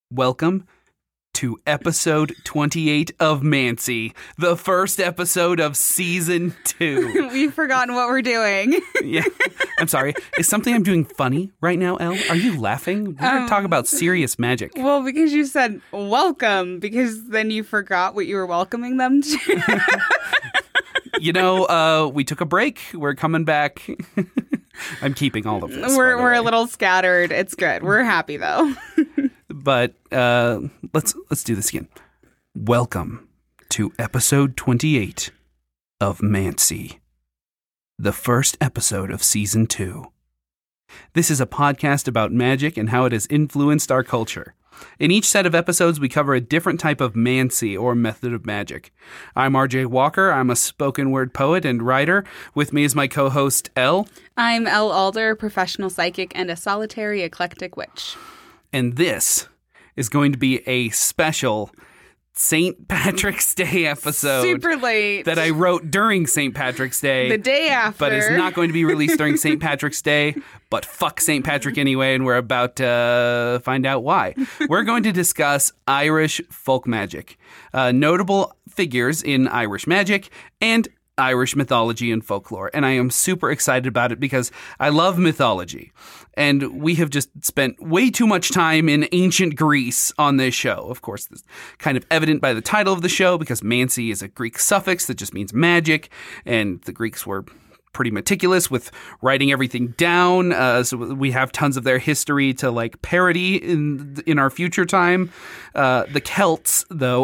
Welcome to episode 28 of Mancy, the first episode of season 2. We've forgotten what we're doing. Yeah, I'm sorry. Is something I'm doing funny right now, Elle? Are you laughing? We're going to talk about serious magic. Well, because you said welcome, because then you forgot what you were welcoming them to. We took a break. We're coming back. I'm keeping all of this. We're a little scattered. It's good. We're happy, though. But let's do this again. Welcome to episode 28 of Mancy, the first episode of season 2. This is a podcast about magic and how it has influenced our culture. In each set of episodes, we cover a different type of Mancy or method of magic. I'm RJ Walker. I'm a spoken word poet and writer. With me is my co-host, Elle. I'm Elle Alder, professional psychic and a solitary eclectic witch. And this is going to be a special St. Patrick's Day episode. Super late. That I wrote during St. Patrick's Day. The day after. But is not going to be released during St. Patrick's Day. But fuck St. Patrick anyway, and we're about to find out why. We're going to discuss Irish folk magic, notable figures in Irish magic, and Irish mythology and folklore. And I am super excited about it because I love mythology. And we have just spent way too much time in ancient Greece on this show. Of course, this is kind of evident by the title of the show because Mancy is a Greek suffix that just means magic. And the Greeks were pretty meticulous with writing everything down. So we have tons of their history to parody in our future time. The Celts, though,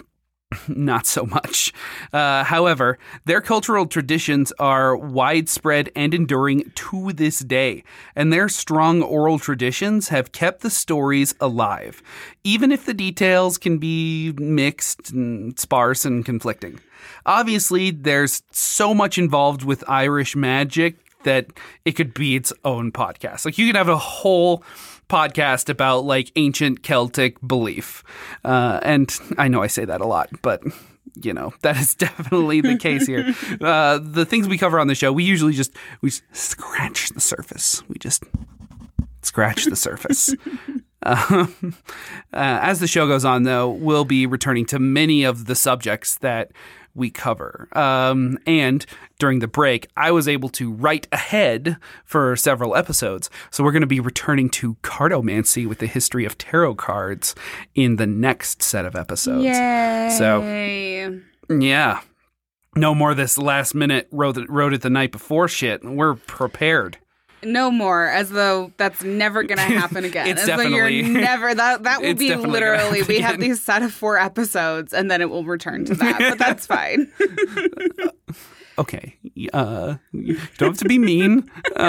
not so much. However, their cultural traditions are widespread and enduring to this day, and their strong oral traditions have kept the stories alive, even if the details can be mixed and sparse and conflicting. Obviously, there's so much involved with Irish magic that it could be its own podcast. You could have a whole podcast about ancient Celtic belief. And I know I say that a lot, but that is definitely the case here. The things we cover on the show, we usually we scratch the surface. We just scratch the surface. As the show goes on, though, we'll be returning to many of the subjects that we cover. And during the break, I was able to write ahead for several episodes. So we're going to be returning to cartomancy with the history of tarot cards in the next set of episodes. Yay. So, yeah. No more this last minute wrote it the night before shit. We're prepared. No more, as though that's never going to happen again. It's as definitely though you're never, that will be literally, we have these set of 4 episodes, and then it will return to that, but that's fine. Okay. You don't have to be mean.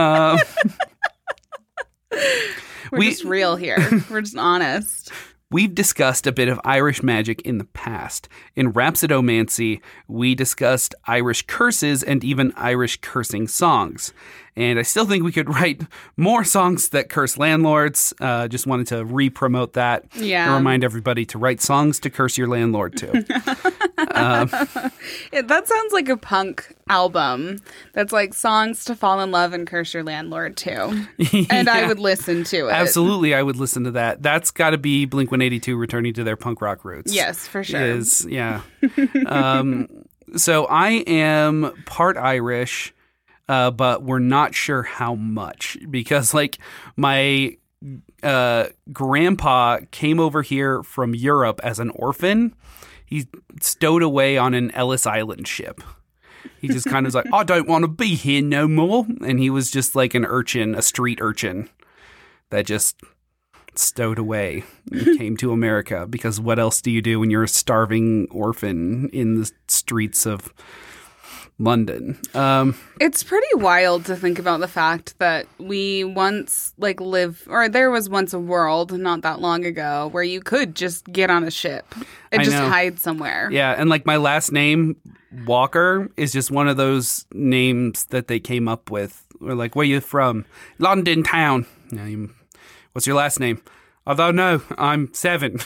We're just real here. We're just honest. We've discussed a bit of Irish magic in the past. In Rhapsodomancy, we discussed Irish curses and even Irish cursing songs. And I still think we could write more songs that curse landlords. Just wanted to re-promote that. Yeah. And remind everybody to write songs to curse your landlord to. That sounds like a punk album. That's songs to fall in love and curse your landlord to. And I would listen to it. Absolutely, I would listen to that. That's got to be Blink-182 returning to their punk rock roots. Yes, for sure. Yeah. So I am part Irish. But we're not sure how much because my grandpa came over here from Europe as an orphan. He stowed away on an Ellis Island ship. He just kind of was I don't want to be here no more. And he was just an urchin, a street urchin that just stowed away and came to America because what else do you do when you're a starving orphan in the streets of London? It's pretty wild to think about the fact that we once there was once a world not that long ago where you could just get on a ship and just hide somewhere. Yeah, and my last name, Walker, is just one of those names that they came up with. We're where are you from? London town. What's your last name? Although, no, I'm 7.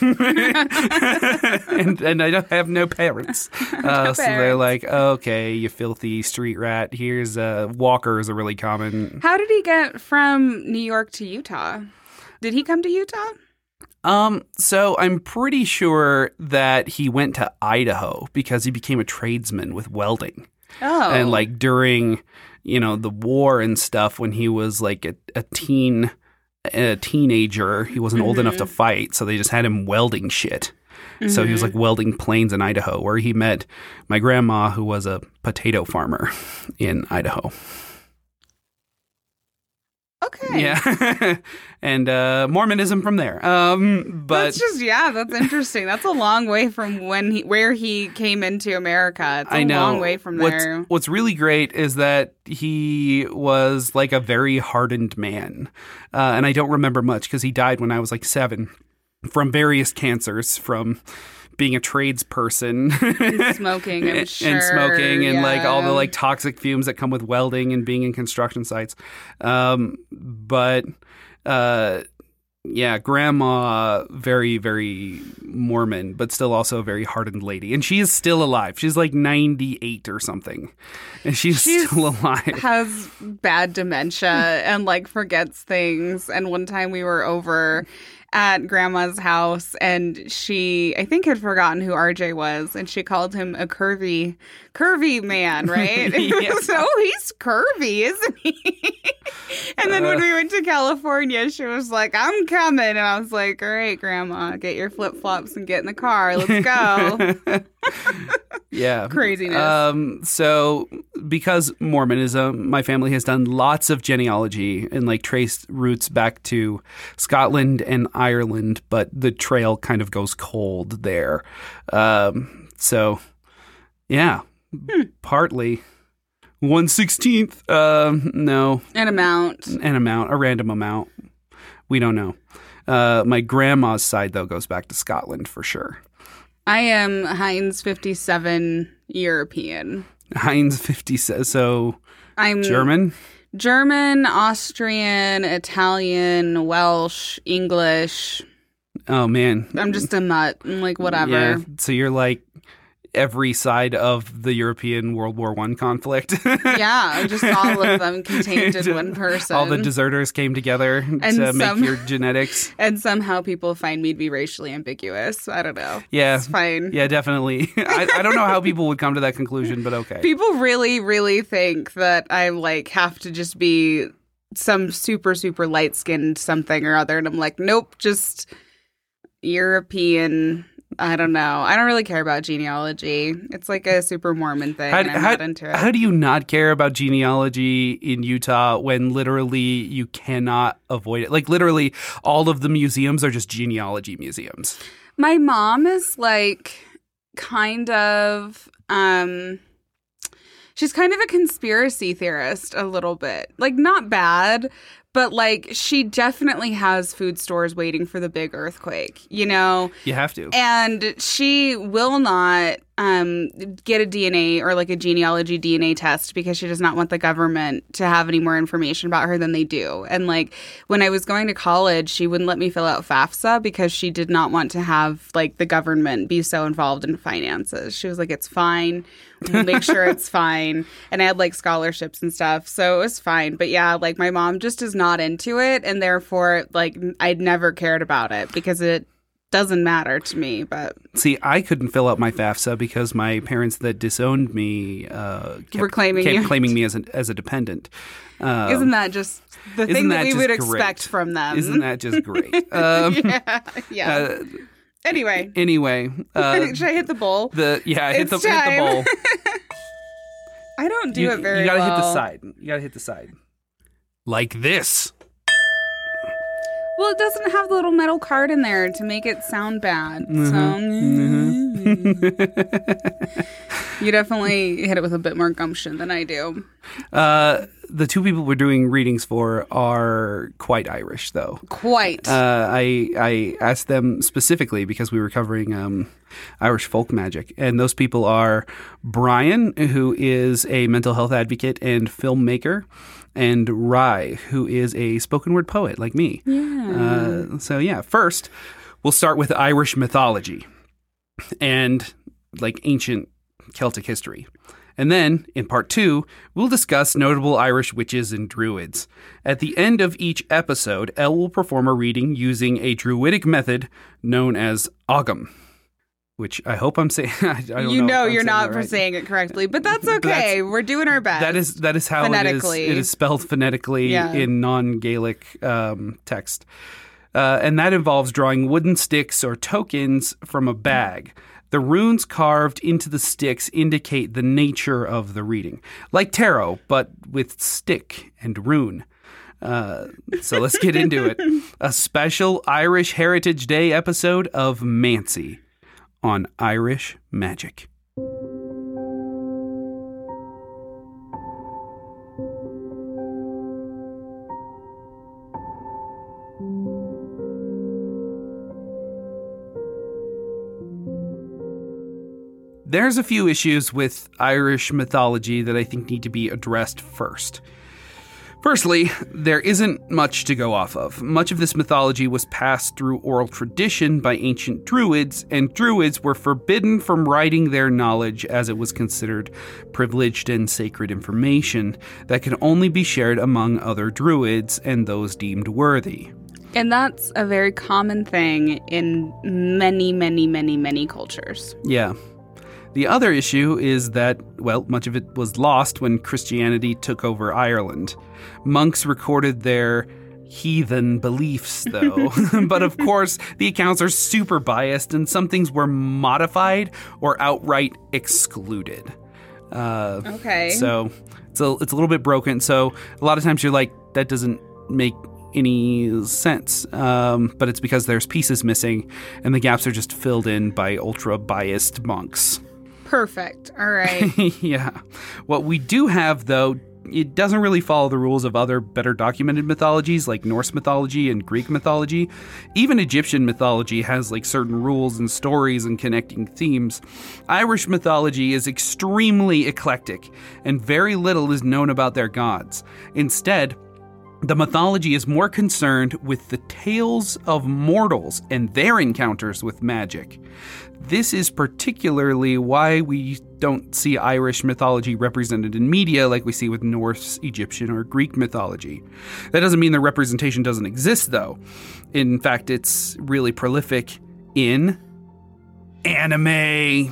and I don't have no parents. So they're okay, you filthy street rat. Here's Walker is a really common. How did he get from New York to Utah? Did he come to Utah? So I'm pretty sure that he went to Idaho because he became a tradesman with welding. Oh. And like during, the war and stuff, when he was like a teenager, he wasn't old enough to fight, so they just had him welding shit. So he was like welding planes in Idaho, where he met my grandma, who was a potato farmer in Idaho. Okay. Yeah. And Mormonism from there. But that's interesting. That's a long way from where he came into America. It's a long way from there. What's really great is that he was like a very hardened man. And I don't remember much because he died when I was like 7 from various cancers, from being a tradesperson and smoking, I'm sure. And smoking and like all the like toxic fumes that come with welding and being in construction sites. Grandma, very, very Mormon, but still also a very hardened lady. And she is still alive. She's like 98 or something. And she's still alive. Has bad dementia and like forgets things. And one time we were over at Grandma's house, and she, I think, had forgotten who RJ was, and she called him a curvy man, right? So he's curvy, isn't he? And then when we went to California, she was like, I'm coming. And I was like, all right, Grandma, get your flip-flops and get in the car. Let's go. Yeah. Craziness. So because Mormonism, my family has done lots of genealogy and like traced roots back to Scotland and Ireland, but the trail kind of goes cold there. So yeah, partly 1/16. No. An amount, a random amount. We don't know. My grandma's side, though, goes back to Scotland for sure. I am Heinz 57 European. Heinz 57. So I'm German, Austrian, Italian, Welsh, English. Oh man, I'm just a mutt. I'm like whatever. Yeah. So you're like every side of the European World War I conflict. Yeah, just all of them contained in one person. All the deserters came together to make your genetics. And somehow people find me to be racially ambiguous. I don't know. Yeah. It's fine. Yeah, definitely. I don't know how people would come to that conclusion, but okay. People really, really think that I like have to just be some super, super light-skinned something or other. And I'm like, nope, just European. I don't know. I don't really care about genealogy. It's like a super Mormon thing. I'm not into it. How do you not care about genealogy in Utah when literally you cannot avoid it? Like literally all of the museums are just genealogy museums. My mom is like kind of, she's kind of a conspiracy theorist a little bit. Like not bad, but like she definitely has food stores waiting for the big earthquake, you know? You have to. And she will not get a DNA or like a genealogy DNA test because she does not want the government to have any more information about her than they do. And like when I was going to college, she wouldn't let me fill out FAFSA because she did not want to have like the government be so involved in finances. She was like, it's fine. We'll make sure it's fine. And I had like scholarships and stuff. So it was fine. But yeah, like my mom just is not into it. And therefore, like I'd never cared about it because it doesn't matter to me. But see, I couldn't fill out my FAFSA because my parents that disowned me kept claiming me as a dependent. Isn't that just the thing that we would expect from them? Isn't that just great? Yeah. Anyway. Should I hit the bowl? Hit the bowl. I don't do it very well. You gotta hit the side. You gotta hit the side. Like this. Well, it doesn't have the little metal card in there to make it sound bad. You definitely hit it with a bit more gumption than I do. The two people we're doing readings for are quite Irish, though. Quite. I asked them specifically because we were covering Irish folk magic. And those people are Brian, who is a mental health advocate and filmmaker, and Rye, who is a spoken word poet like me. Yeah. First, we'll start with Irish mythology and like ancient Celtic history. And then, in part 2, we'll discuss notable Irish witches and druids. At the end of each episode, Elle will perform a reading using a druidic method known as Ogham, which I hope I'm saying. I don't know you're not saying it correctly, but that's okay. We're doing our best. That is how it is spelled phonetically in non-Gaelic text. And that involves drawing wooden sticks or tokens from a bag. The runes carved into the sticks indicate the nature of the reading. Like tarot, but with stick and rune. So let's get into it. A special Irish Heritage Day episode of Mancy on Irish Magic. There's a few issues with Irish mythology that I think need to be addressed first. Firstly, there isn't much to go off of. Much of this mythology was passed through oral tradition by ancient druids, and druids were forbidden from writing their knowledge as it was considered privileged and sacred information that can only be shared among other druids and those deemed worthy. And that's a very common thing in many, many, many, many cultures. Yeah. The other issue is that, well, much of it was lost when Christianity took over Ireland. Monks recorded their heathen beliefs, though. But of course, the accounts are super biased, and some things were modified or outright excluded. Okay. So it's a little bit broken. So a lot of times you're like, that doesn't make any sense. But it's because there's pieces missing, and the gaps are just filled in by ultra-biased monks. Perfect. All right. Yeah. What we do have, though, it doesn't really follow the rules of other better documented mythologies like Norse mythology and Greek mythology. Even Egyptian mythology has like certain rules and stories and connecting themes. Irish mythology is extremely eclectic, and very little is known about their gods. Instead, the mythology is more concerned with the tales of mortals and their encounters with magic. This is particularly why we don't see Irish mythology represented in media like we see with Norse, Egyptian, or Greek mythology. That doesn't mean the representation doesn't exist, though. In fact, it's really prolific in anime. I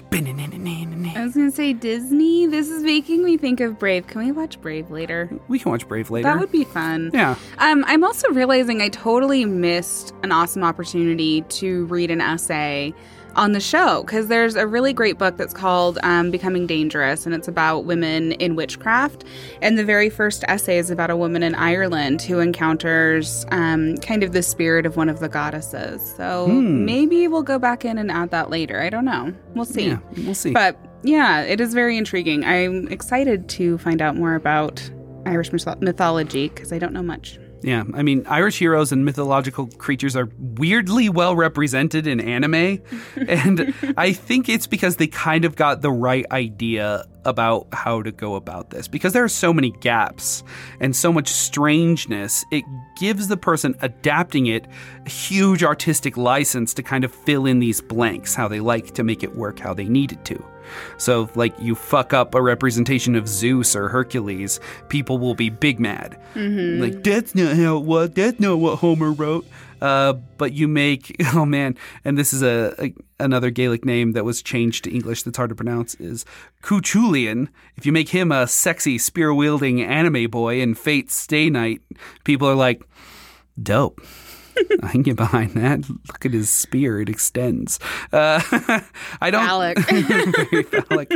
was going to say Disney. This is making me think of Brave. Can we watch Brave later? We can watch Brave later. That would be fun. Yeah. I'm also realizing I totally missed an awesome opportunity to read an essay on the show, because there's a really great book that's called Becoming Dangerous, and it's about women in witchcraft. And the very first essay is about a woman in Ireland who encounters kind of the spirit of one of the goddesses. So maybe we'll go back in and add that later. I don't know. We'll see. Yeah, we'll see. But yeah, it is very intriguing. I'm excited to find out more about Irish mythology, because I don't know much. Yeah, I mean, Irish heroes and mythological creatures are weirdly well represented in anime, and I think it's because they kind of got the right idea about how to go about this. Because there are so many gaps and so much strangeness, it gives the person adapting it a huge artistic license to kind of fill in these blanks, how they like to make it work how they need it to. So, like, you fuck up a representation of Zeus or Hercules, people will be big mad. Mm-hmm. Like, that's not how it was. That's not what Homer wrote. But you make, oh man, and this is another Gaelic name that was changed to English that's hard to pronounce, is Cuchulainn. If you make him a sexy spear-wielding anime boy in Fate's Stay Night, people are like, dope. I can get behind that. Look at his spear; it extends. I don't. Phallic. Very phallic.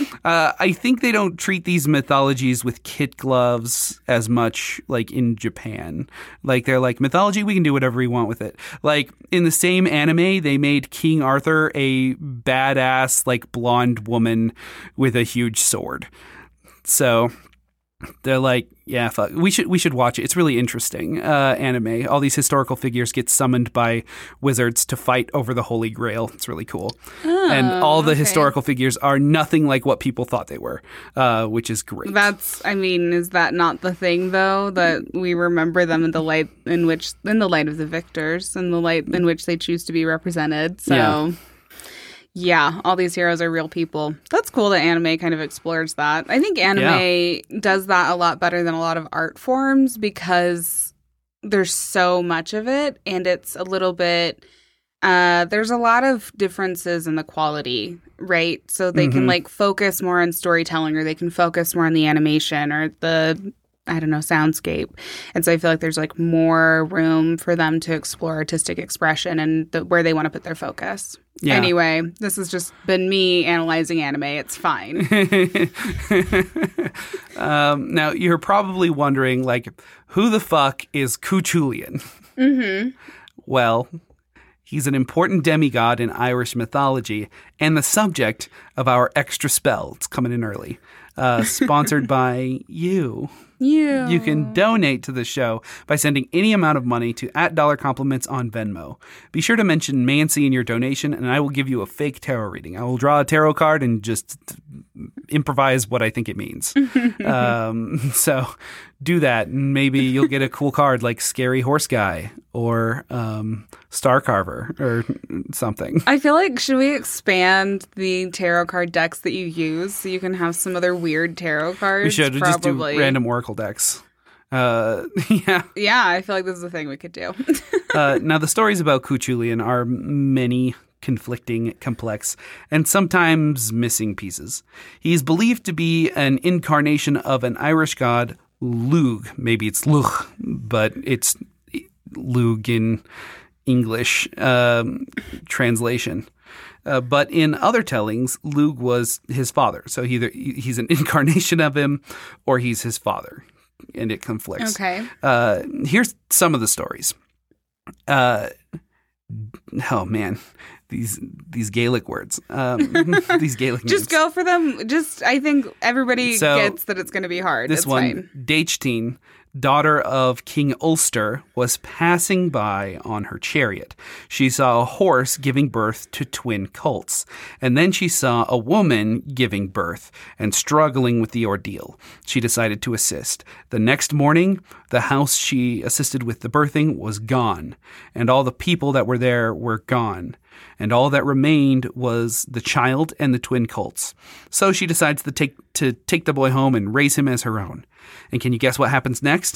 I think they don't treat these mythologies with kid gloves as much, like in Japan. Like they're like, mythology, we can do whatever we want with it. Like in the same anime, they made King Arthur a badass, like blonde woman with a huge sword. So they're like, yeah, fuck. We should watch it. It's really interesting anime. All these historical figures get summoned by wizards to fight over the Holy Grail. It's really cool. Oh, and all the historical figures are nothing like what people thought they were, which is great. Is that not the thing though, that we remember them in the light of the victors, and the light in which they choose to be represented? So Yeah, all these heroes are real people. That's cool that anime kind of explores that. I think anime does that a lot better than a lot of art forms because there's so much of it, and it's a little bit... there's a lot of differences in the quality, right? So they can like focus more on storytelling, or they can focus more on the animation or the, I don't know, soundscape. And so I feel like there's like more room for them to explore artistic expression and where they want to put their focus. Yeah. Anyway, this has just been me analyzing anime. It's fine. Now, you're probably wondering, like, who the fuck is Cúchulainn? Well... he's an important demigod in Irish mythology and the subject of our extra spell. It's coming in early. Sponsored by you. You can donate to the show by sending any amount of money to @DollarCompliments on Venmo. Be sure to mention Mancy in your donation, and I will give you a fake tarot reading. I will draw a tarot card and just improvise what I think it means. So do that, and maybe you'll get a cool card like Scary Horse Guy or Star Carver or something. I feel like, should we expand the tarot card decks that you use so you can have some other weird tarot cards? We should. Just do random Oracle decks. Yeah, I feel like this is a thing we could do. Now, the stories about Cúchulainn are many, conflicting, complex, and sometimes missing pieces. He's believed to be an incarnation of an Irish god, Lugh. Maybe it's Lugh, but it's Lugh in English translation. But in other tellings, Lugh was his father. So either he's an incarnation of him or he's his father. And it conflicts. Okay. Here's some of the stories. Oh, man. These Gaelic words. These Gaelic names. Just go for them. I think everybody gets that it's going to be hard. This one, Daichtine, daughter of King Ulster, was passing by on her chariot. She saw a horse giving birth to twin colts, and then she saw a woman giving birth and struggling with the ordeal. She decided to assist. The next morning, the house she assisted with the birthing was gone, and all the people that were there were gone. And all that remained was the child and the twin colts. So she decides to take the boy home and raise him as her own. And can you guess what happens next?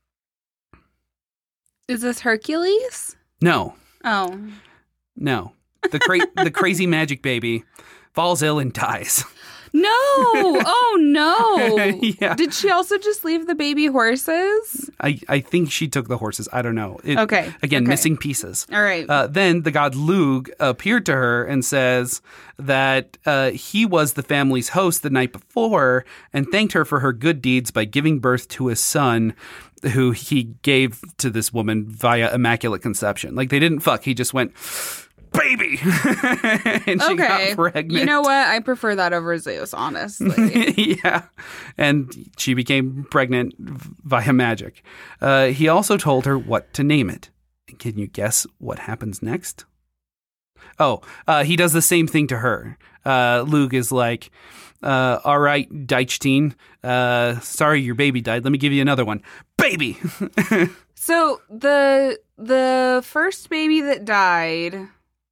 Is this Hercules? No. Oh. No. The crazy magic baby falls ill and dies. No! Oh, no! Yeah. Did she also just leave the baby horses? I think she took the horses. I don't know. Okay. Missing pieces. All right. Then the god Lugh appeared to her and says that he was the family's host the night before and thanked her for her good deeds by giving birth to a son who he gave to this woman via immaculate conception. Like, they didn't fuck. He just went... baby. And she got pregnant. You know what? I prefer that over Zeus, honestly. Yeah. And she became pregnant via magic. He also told her what to name it. Can you guess what happens next? Oh, he does the same thing to her. Lugh is like, all right, Daichtine, sorry your baby died. Let me give you another one. Baby! So the first baby that died...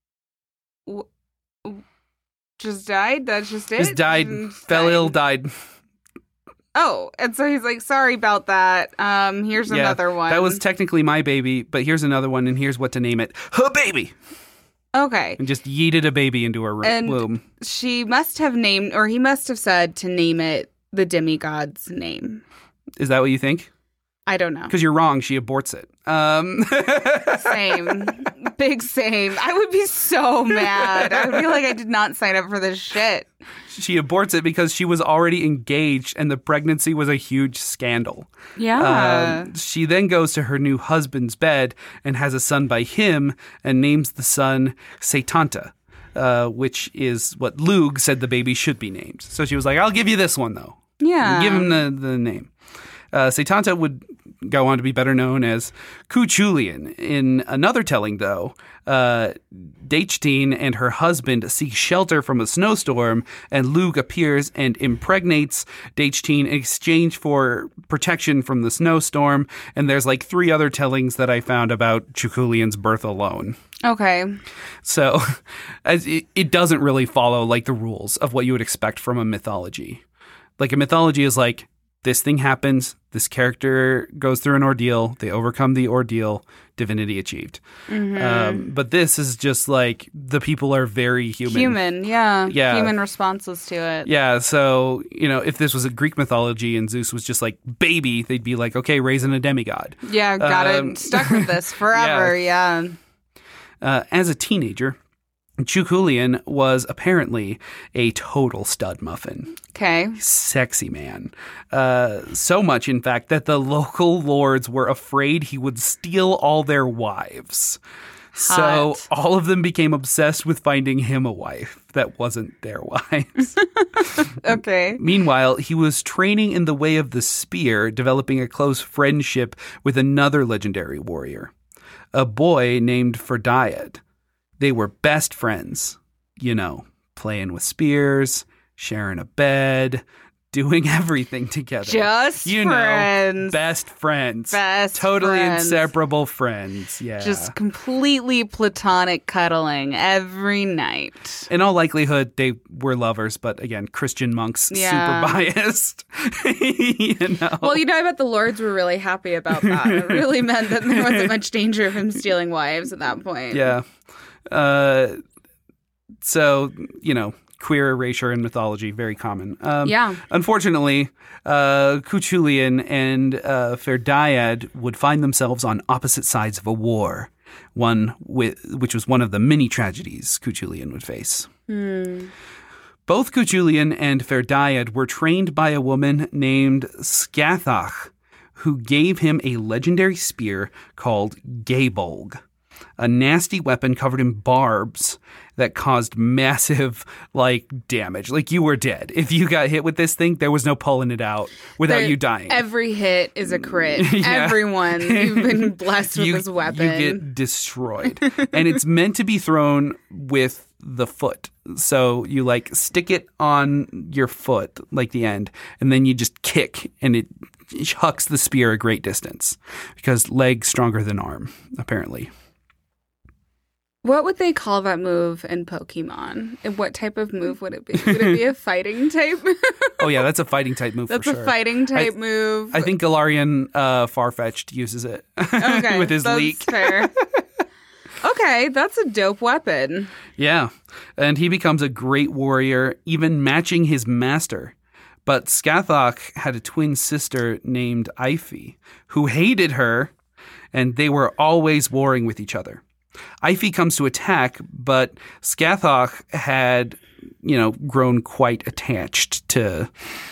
just died? That's just it? Just died. Fell ill, died. Oh, and so he's like, sorry about that. Here's another one. That was technically my baby, but here's another one, and here's what to name it. Her baby! Okay. And just yeeted a baby into her womb. She must have named, or he must have said to name it the demigod's name. Is that what you think? I don't know. Because you're wrong. She aborts it. Same. Big same. I would be so mad. I would feel like I did not sign up for this shit. She aborts it because she was already engaged and the pregnancy was a huge scandal. Yeah. She then goes to her new husband's bed and has a son by him and names the son Setanta, which is what Lugh said the baby should be named. So she was like, I'll give you this one, though. Yeah. Give him the name. Setanta would go on to be better known as Cuchulainn. In another telling, though, Dachtin and her husband seek shelter from a snowstorm, and Lugh appears and impregnates Dachtin in exchange for protection from the snowstorm. And there's like 3 other tellings that I found about Cuchulainn's birth alone. Okay. So it doesn't really follow like the rules of what you would expect from a mythology. Like a mythology is like, this thing happens, this character goes through an ordeal, they overcome the ordeal, divinity achieved. But this is just like the people are very human. Yeah. Human responses to it. Yeah, so, if this was a Greek mythology and Zeus was just like baby, they'd be like, okay, raising a demigod. Yeah, got it. Stuck with this forever, yeah. As a teenager, Cuchulainn was apparently a total stud muffin. Okay. Sexy man. So much, in fact, that the local lords were afraid he would steal all their wives. Hot. So all of them became obsessed with finding him a wife that wasn't their wives. Okay. Meanwhile, he was training in the way of the spear, developing a close friendship with another legendary warrior, a boy named Ferdiad. They were best friends, playing with spears, sharing a bed, doing everything together. Just friends. Best friends. Best totally friends. Inseparable friends. Yeah. Just completely platonic cuddling every night. In all likelihood, they were lovers, but again, Christian monks, super biased. Well, I bet the lords were really happy about that. It really meant that there wasn't much danger of him stealing wives at that point. Yeah. So, queer erasure in mythology, very common. Unfortunately, Cuchulainn and Ferdiad would find themselves on opposite sides of a war, which was one of the many tragedies Cuchulainn would face. Both Cuchulainn and Ferdiad were trained by a woman named Scathach, who gave him a legendary spear called Gaybolg, a nasty weapon covered in barbs that caused massive, damage. Like, you were dead. If you got hit with this thing, there was no pulling it out without you dying. Every hit is a crit. Yeah. Everyone, you've been blessed with this weapon. You get destroyed. And it's meant to be thrown with the foot. So you, stick it on your foot, the end, and then you just kick, and it hucks the spear a great distance. Because leg stronger than arm, apparently. What would they call that move in Pokemon? And what type of move would it be? Would it be a fighting type? Oh, yeah, that's a fighting type move for sure. That's a fighting type move. I think Galarian Farfetch'd uses it with his leak. Fair. Okay, that's a dope weapon. Yeah, and he becomes a great warrior, even matching his master. But Scathach had a twin sister named Ifi, who hated her, and they were always warring with each other. Ifi comes to attack, but Scathach had, grown quite attached to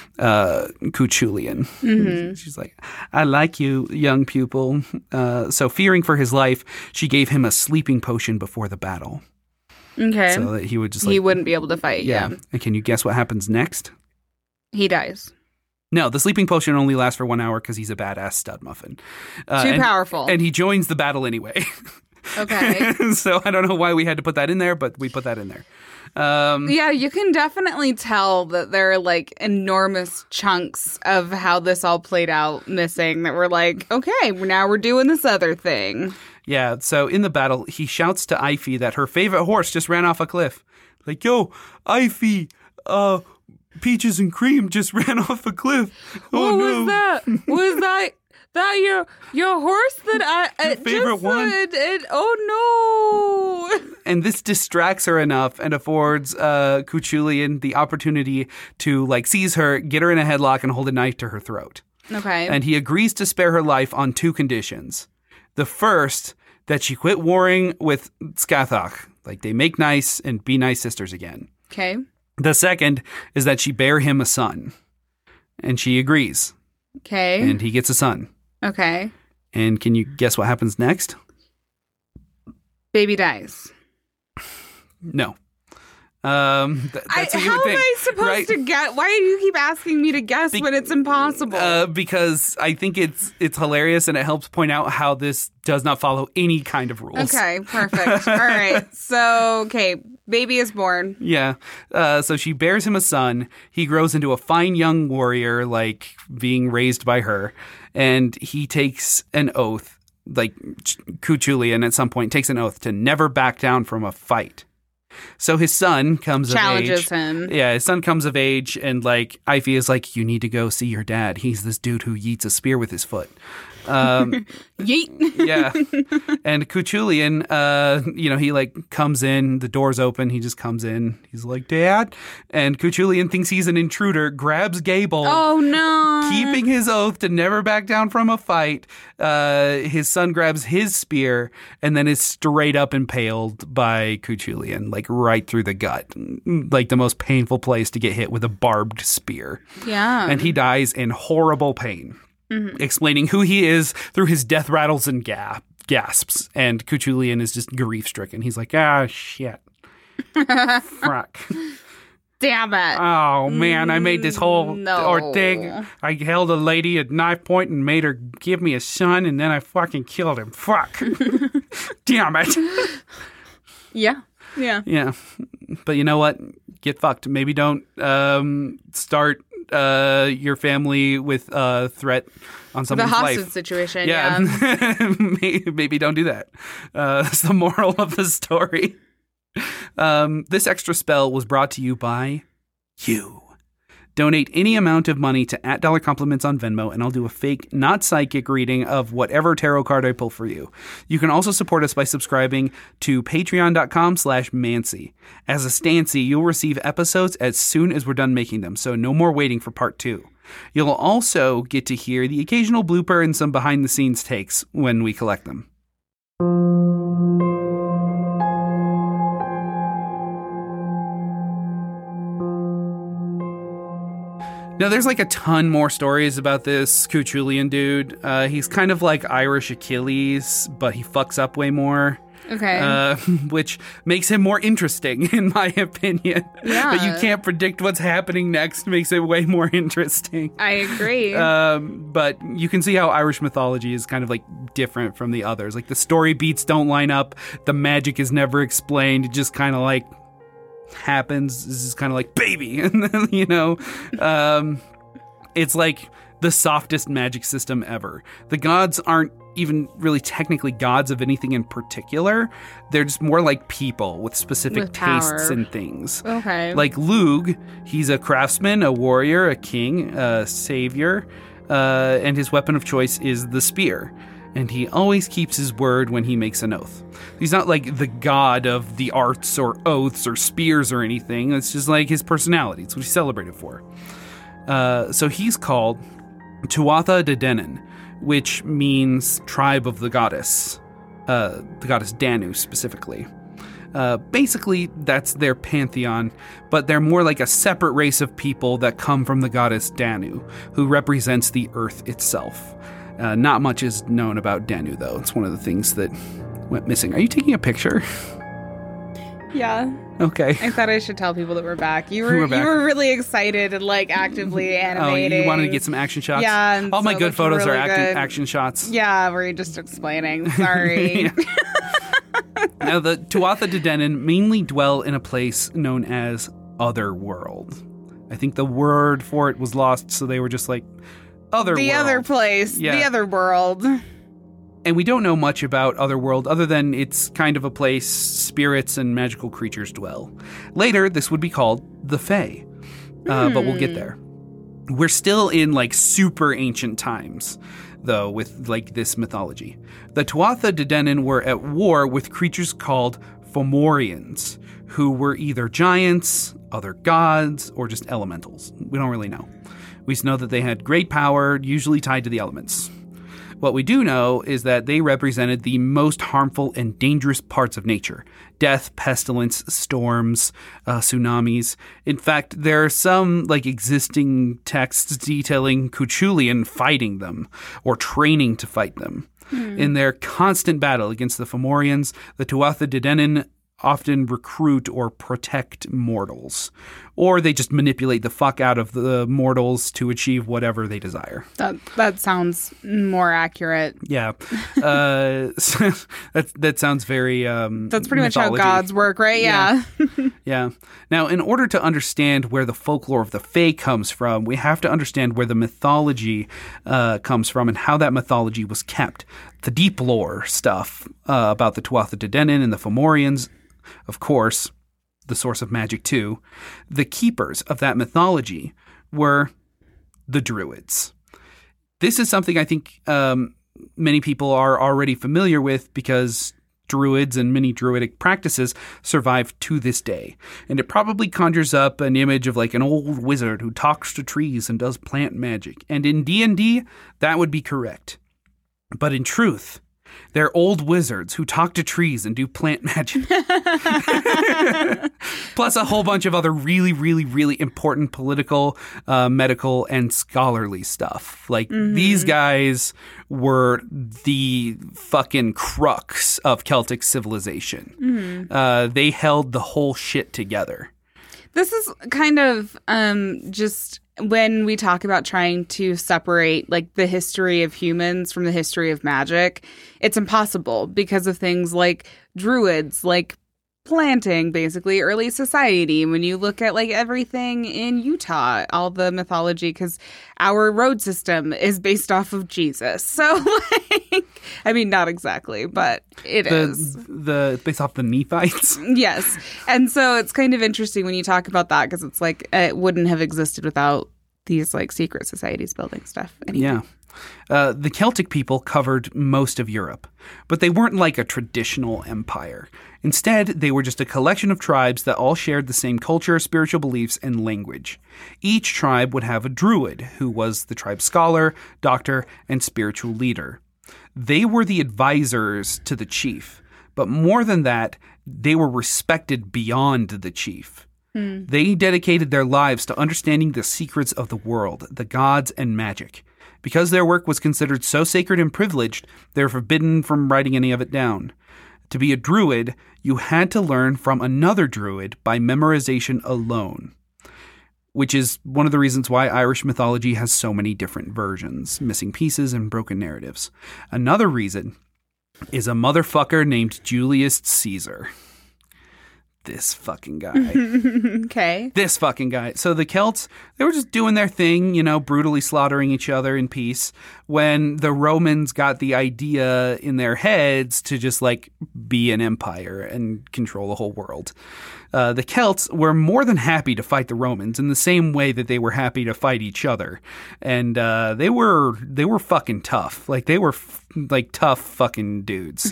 Cuchulainn. Mm-hmm. She's like, I like you, young pupil. So fearing for his life, she gave him a sleeping potion before the battle. Okay. So that he would just he wouldn't be able to fight. Yeah. And can you guess what happens next? He dies. No, the sleeping potion only lasts for 1 hour because he's a badass stud muffin. Too powerful. And he joins the battle anyway. Okay. So I don't know why we had to put that in there, but we put that in there. Yeah, you can definitely tell that there are enormous chunks of how this all played out missing that were okay, now we're doing this other thing. Yeah, so in the battle, he shouts to Ifi that her favorite horse just ran off a cliff. Yo, Ifi, Peaches and Cream just ran off a cliff. Oh, what was that? Was that your horse that I favorite just one? Oh no! And this distracts her enough and affords Cuchulainn the opportunity to seize her, get her in a headlock, and hold a knife to her throat. Okay. And he agrees to spare her life on 2 conditions. The first, that she quit warring with Scathach. They make nice and be nice sisters again. Okay. The second is that she bear him a son. And she agrees. Okay. And he gets a son. Okay. And can you guess what happens next? Baby dies. No. That's what you would how think, am I supposed right? to guess? Why do you keep asking me to guess when it's impossible? Because I think it's hilarious and it helps point out how this does not follow any kind of rules. Okay, perfect. All right. So, baby is born. Yeah. So she bears him a son. He grows into a fine young warrior, like being raised by her. And he takes an oath, like Cuchulainn at some point takes an oath to never back down from a fight. So his son comes Challenges of age. him. Yeah, his son comes of age, and like Ivy is like, you need to go see your dad. He's this dude who yeets a spear with his foot. Yeet. Yeah. And Cuchulainn, he like comes in, the door's open, he just comes in. He's like, Dad. And Cuchulainn thinks he's an intruder, grabs Gable. Oh, no. Keeping his oath to never back down from a fight. His son grabs his spear and then is straight up impaled by Cuchulainn, like right through the gut. Like the most painful place to get hit with a barbed spear. Yeah. And he dies in horrible pain. Mm-hmm. Explaining who he is through his death rattles and gasps. And Cuchulainn is just grief-stricken. He's like, shit. Fuck. Damn it. Oh, man, I made this whole thing. I held a lady at knife point and made her give me a son, and then I fucking killed him. Fuck. Damn it. Yeah. Yeah. Yeah. But you know what? Get fucked. Maybe don't start your family with a threat on someone's life. The hostage situation. Yeah. Maybe don't do that. That's the moral of the story. This extra spell was brought to you by you. Donate any amount of money to @DollarCompliments on Venmo, and I'll do a fake, not psychic reading of whatever tarot card I pull for you. You can also support us by subscribing to patreon.com/Mancy. As a Stancy, you'll receive episodes as soon as we're done making them, so no more waiting for part 2. You'll also get to hear the occasional blooper and some behind-the-scenes takes when we collect them. Now, there's like a ton more stories about this Cuchulainn dude. He's kind of like Irish Achilles, but he fucks up way more. Okay. Which makes him more interesting, in my opinion. Yeah. But you can't predict what's happening next makes it way more interesting. I agree. But you can see how Irish mythology is kind of like different from the others. Like the story beats don't line up. The magic is never explained. It just kind of like happens. This is kind of like baby. And then, it's like the softest magic system ever. The gods aren't even really technically gods of anything in particular. They're just more like people with specific tastes and things. Okay. Like Lugh, he's a craftsman, a warrior, a king, a savior, and his weapon of choice is the spear. And he always keeps his word when he makes an oath. He's not like the god of the arts or oaths or spears or anything. It's just like his personality. It's what he's celebrated for. So he's called Tuatha De Danann, which means tribe of the goddess Danu specifically. Basically, that's their pantheon, but they're more like a separate race of people that come from the goddess Danu, who represents the earth itself. Not much is known about Danu, though. It's one of the things that went missing. Are you taking a picture? Yeah. Okay. I thought I should tell people that we're back. You were really excited and like actively animating. Oh, you wanted to get some action shots? Yeah. All my good photos really are good. action shots. Yeah, were you just explaining? Sorry. Now, the Tuatha De Danann mainly dwell in a place known as Otherworld. I think the word for it was lost, so they were just like, Otherworld. The other place. Yeah. The other world. And we don't know much about Otherworld other than it's kind of a place spirits and magical creatures dwell. Later, this would be called the Fae. But we'll get there. We're still in like super ancient times, though, with like this mythology. The Tuatha De Danann were at war with creatures called Fomorians, who were either giants, other gods, or just elementals. We don't really know. We just know that they had great power, usually tied to the elements. What we do know is that they represented the most harmful and dangerous parts of nature. Death, pestilence, storms, tsunamis. In fact, there are some like existing texts detailing Cuchulainn fighting them or training to fight them. In their constant battle against the Fomorians, the Tuatha De Danann often recruit or protect mortals, or they just manipulate the fuck out of the mortals to achieve whatever they desire. That sounds more accurate. Yeah. That sounds very That's pretty mythology. much how gods work, right? Yeah. Yeah. Now, in order to understand where the folklore of the Fae comes from, we have to understand where the mythology comes from and how that mythology was kept. The deep lore stuff about the Tuatha De Danann and the Fomorians, of course, the source of magic too. The keepers of that mythology were the Druids. This is something I think many people are already familiar with because Druids and many Druidic practices survive to this day. And it probably conjures up an image of like an old wizard who talks to trees and does plant magic. And in D&D, that would be correct. But in truth, they're old wizards who talk to trees and do plant magic. Plus a whole bunch of other really, really, really important political, medical, and scholarly stuff. Like, these guys were the fucking crux of Celtic civilization. They held the whole shit together. This is kind of just when we talk about trying to separate like the history of humans from the history of magic, it's impossible because of things like druids, like planting, basically early society. When you look at like everything in Utah, all the mythology, because our road system is based off of Jesus. So like, I mean, not exactly, but is. Based off the Nephites? Yes. And so it's kind of interesting when you talk about that because it's like it wouldn't have existed without these like secret societies building stuff. Anyway. Yeah. The Celtic people covered most of Europe, but they weren't like a traditional empire. Instead, they were just a collection of tribes that all shared the same culture, spiritual beliefs, and language. Each tribe would have a druid, who was the tribe's scholar, doctor, and spiritual leader. They were the advisors to the chief, but more than that, they were respected beyond the chief. They dedicated their lives to understanding the secrets of the world, the gods, and magic. Because their work was considered so sacred and privileged, they were forbidden from writing any of it down. To be a druid, you had to learn from another druid by memorization alone, which is one of the reasons why Irish mythology has so many different versions, missing pieces and broken narratives. Another reason is a motherfucker named Julius Caesar. This fucking guy. Okay. This fucking guy. So the Celts, they were just doing their thing, you know, brutally slaughtering each other in peace, when the Romans got the idea in their heads to just like be an empire and control the whole world. The Celts were more than happy to fight the Romans in the same way that they were happy to fight each other. And they were fucking tough. Like they were like tough fucking dudes.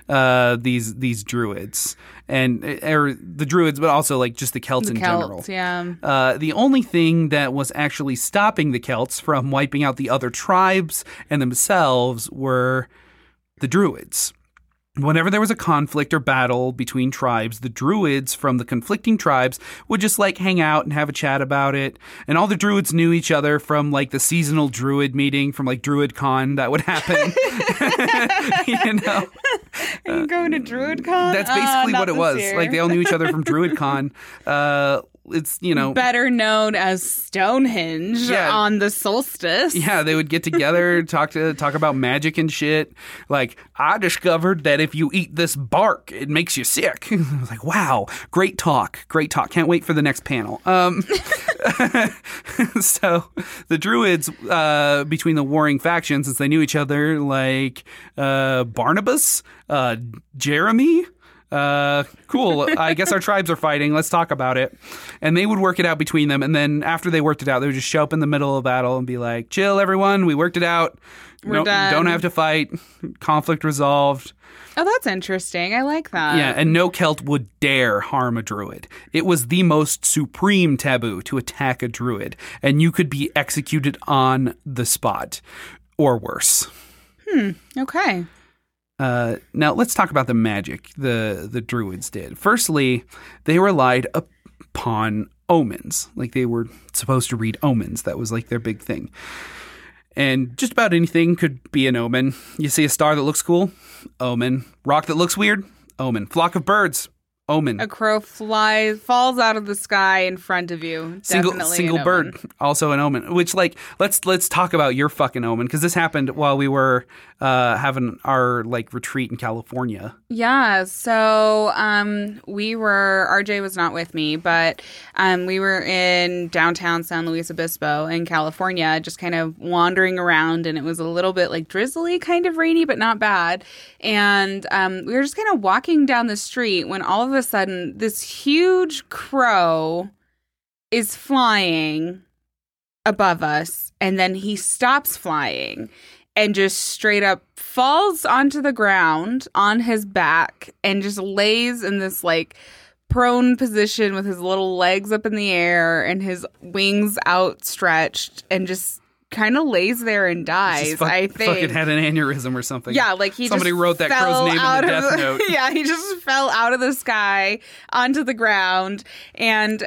These druids. And the druids, but also like just the Celts in general. Yeah. The only thing that was actually stopping the Celts from wiping out the other tribes and themselves were the druids. Whenever there was a conflict or battle between tribes, the druids from the conflicting tribes would just like hang out and have a chat about it. And all the druids knew each other from like the seasonal druid meeting from like Druid Con that would happen. You know? Are you going to Druid Con? That's basically what it was. Year. Like they all knew each other from Druid Con. It's, you know, better known as Stonehenge on the solstice. Yeah, they would get together, talk about magic and shit. Like, I discovered that if you eat this bark, it makes you sick. I was like, wow, great talk. Can't wait for the next panel. So the druids, between the warring factions, since they knew each other, like Barnabas, Jeremy. Cool. I guess our tribes are fighting. Let's talk about it. And they would work it out between them. And then after they worked it out, they would just show up in the middle of battle and be like, chill, everyone. We worked it out. We're done. Don't have to fight. Conflict resolved. Oh, that's interesting. I like that. Yeah, and no Celt would dare harm a druid. It was the most supreme taboo to attack a druid, and you could be executed on the spot, or worse. Okay. Now, let's talk about the magic the druids did. Firstly, they relied upon omens. Like, they were supposed to read omens. That was, like, their big thing. And just about anything could be an omen. You see a star that looks cool? Omen. Rock that looks weird? Omen. Flock of birds? Omen. A crow falls out of the sky in front of you. Single bird, also an omen. Which, like, let's talk about your fucking omen, because this happened while we were having our like retreat in California. Yeah, so RJ was not with me, but we were in downtown San Luis Obispo in California, just kind of wandering around, and it was a little bit like drizzly, kind of rainy, but not bad. And we were just kind of walking down the street when all of a sudden this huge crow is flying above us, and then he stops flying and just straight up falls onto the ground on his back and just lays in this like prone position with his little legs up in the air and his wings outstretched, and just kind of lays there and dies. I think fucking had an aneurysm or something. Yeah, like somebody wrote that crow's name in the death note. Yeah, he just fell out of the sky onto the ground, and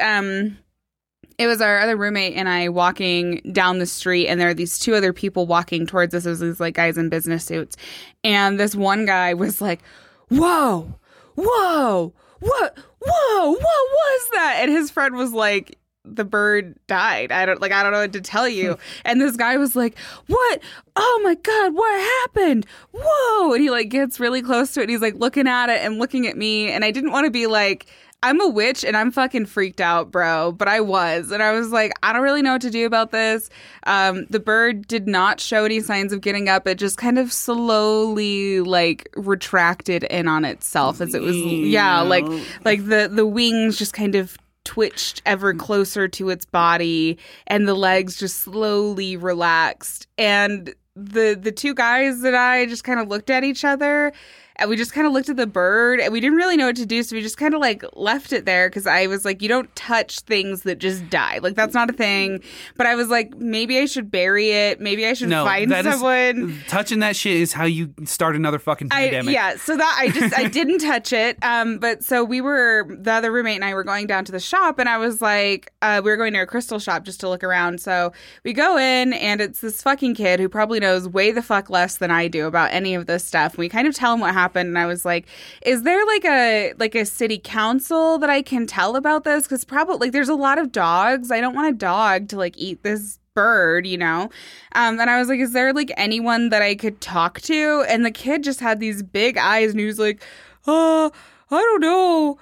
it was our other roommate and I walking down the street, and there are these two other people walking towards us. It was these like guys in business suits, and this one guy was like, "Whoa, whoa, what was that?" And his friend was like, "The bird died. I don't know what to tell you." And this guy was like, "What? Oh my God, what happened? Whoa!" And he like gets really close to it, and he's like looking at it and looking at me, and I didn't want to be like, I'm a witch and I'm fucking freaked out, bro. But I was. And I was like, I don't really know what to do about this. The bird did not show any signs of getting up. It just kind of slowly like retracted in on itself as it was. Yeah, like the wings just kind of twitched ever closer to its body, and the legs just slowly relaxed. And the two guys that I just kind of looked at each other, and we just kind of looked at the bird, and we didn't really know what to do, so we just kind of like left it there, because I was like, you don't touch things that just die. Like, that's not a thing. But I was like, maybe I should bury it. Maybe I should find someone. Touching that shit is how you start another fucking pandemic. So that I didn't touch it. But so the other roommate and I were going down to the shop, and I was like, we were going to a crystal shop just to look around. So we go in, and it's this fucking kid who probably knows way the fuck less than I do about any of this stuff. And we kind of tell him what happened, and I was like, is there like a city council that I can tell about this? Because probably like there's a lot of dogs. I don't want a dog to like eat this bird, you know? And I was like, is there like anyone that I could talk to? And the kid just had these big eyes, and he was like, I don't know.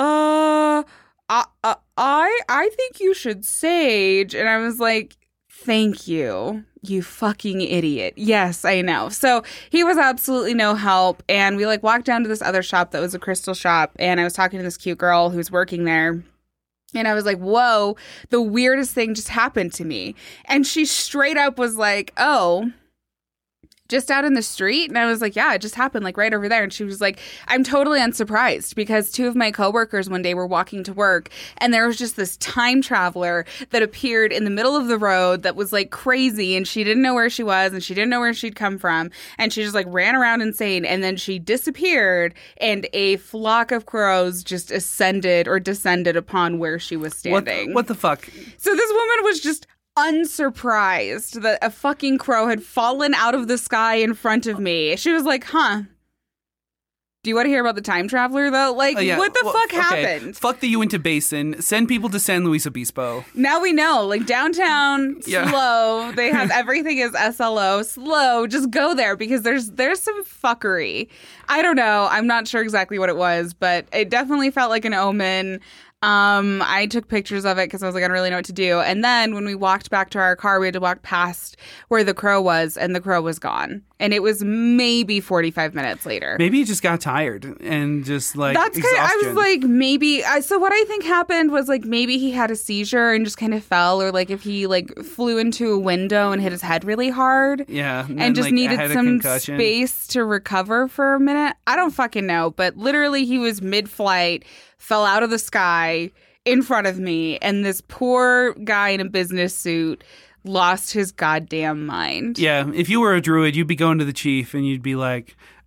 I think you should sage. And I was like, thank you, you fucking idiot. Yes, I know. So he was absolutely no help. And we like walked down to this other shop that was a crystal shop. And I was talking to this cute girl who was working there. And I was like, whoa, the weirdest thing just happened to me. And she straight up was like, oh, just out in the street? And I was like, yeah, it just happened like right over there. And she was like, I'm totally unsurprised, because two of my coworkers one day were walking to work, and there was just this time traveler that appeared in the middle of the road that was like crazy, and she didn't know where she was, and she didn't know where she'd come from, and she just like ran around insane, and then she disappeared, and a flock of crows just ascended or descended upon where she was standing. What the fuck? So this woman was just unsurprised that a fucking crow had fallen out of the sky in front of me. She was like, huh. Do you want to hear about the time traveler, though? Like, what the fuck happened? Fuck the Uinta Basin. Send people to San Luis Obispo. Now we know. Like, downtown, slow. They have everything is SLO. Slow. Just go there, because there's some fuckery. I don't know. I'm not sure exactly what it was, but it definitely felt like an omen. I took pictures of it because I was like, I don't really know what to do. And then when we walked back to our car, we had to walk past where the crow was, and the crow was gone. And it was maybe 45 minutes later. Maybe he just got tired and just like that's kind of, I was like, maybe. So what I think happened was like maybe he had a seizure and just kind of fell, or like if he like flew into a window and hit his head really hard. Yeah. And just like, needed some space to recover for a minute. I don't fucking know. But literally he was mid-flight, fell out of the sky in front of me, and this poor guy in a business suit lost his goddamn mind. Yeah, if you were a druid, you'd be going to the chief and you'd be like,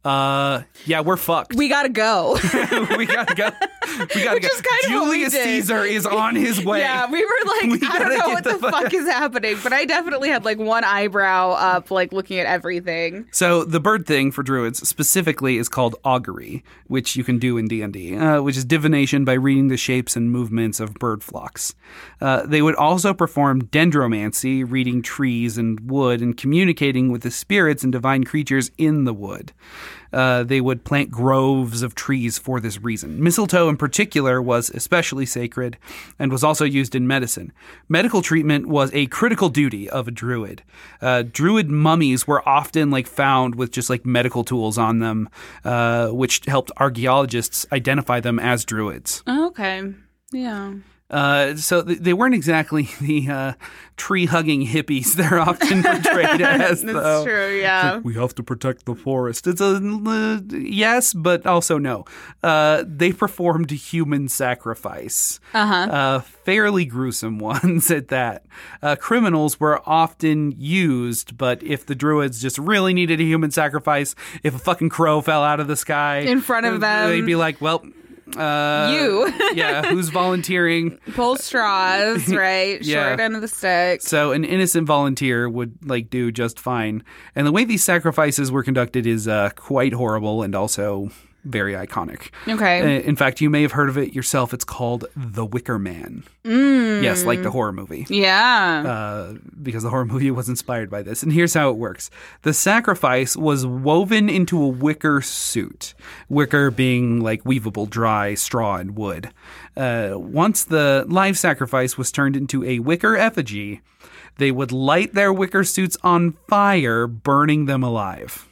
Yeah, we're fucked. We gotta go. We gotta go. We gotta go. Is kind of Julius Caesar is on his way. Yeah, we were like, I don't know what the fuck is happening, but I definitely had like one eyebrow up, like looking at everything. So the bird thing for druids specifically is called augury, which you can do in D&D, which is divination by reading the shapes and movements of bird flocks. They would also perform dendromancy, reading trees and wood and communicating with the spirits and divine creatures in the wood. They would plant groves of trees for this reason. Mistletoe in particular was especially sacred and was also used in medicine. Medical treatment was a critical duty of a druid. Druid mummies were often like found with just like medical tools on them, which helped archaeologists identify them as druids. Okay. Yeah. So they weren't exactly the tree-hugging hippies they're often portrayed as, though. That's true, yeah. Like, we have to protect the forest. It's a yes, but also no. They performed human sacrifice. Fairly gruesome ones at that. Criminals were often used, but if the druids just really needed a human sacrifice, if a fucking crow fell out of the sky in front of them, they'd be like, well... yeah, who's volunteering? Pull straws, right? Yeah. Short end of the stick. So an innocent volunteer would like do just fine. And the way these sacrifices were conducted is quite horrible and also very iconic. Okay. In fact, you may have heard of it yourself. It's called The Wicker Man. Yes, like the horror movie. Yeah. Because the horror movie was inspired by this. And here's how it works. The sacrifice was woven into a wicker suit. Wicker being like weavable, dry straw and wood. Once the live sacrifice was turned into a wicker effigy, they would light their wicker suits on fire, burning them alive.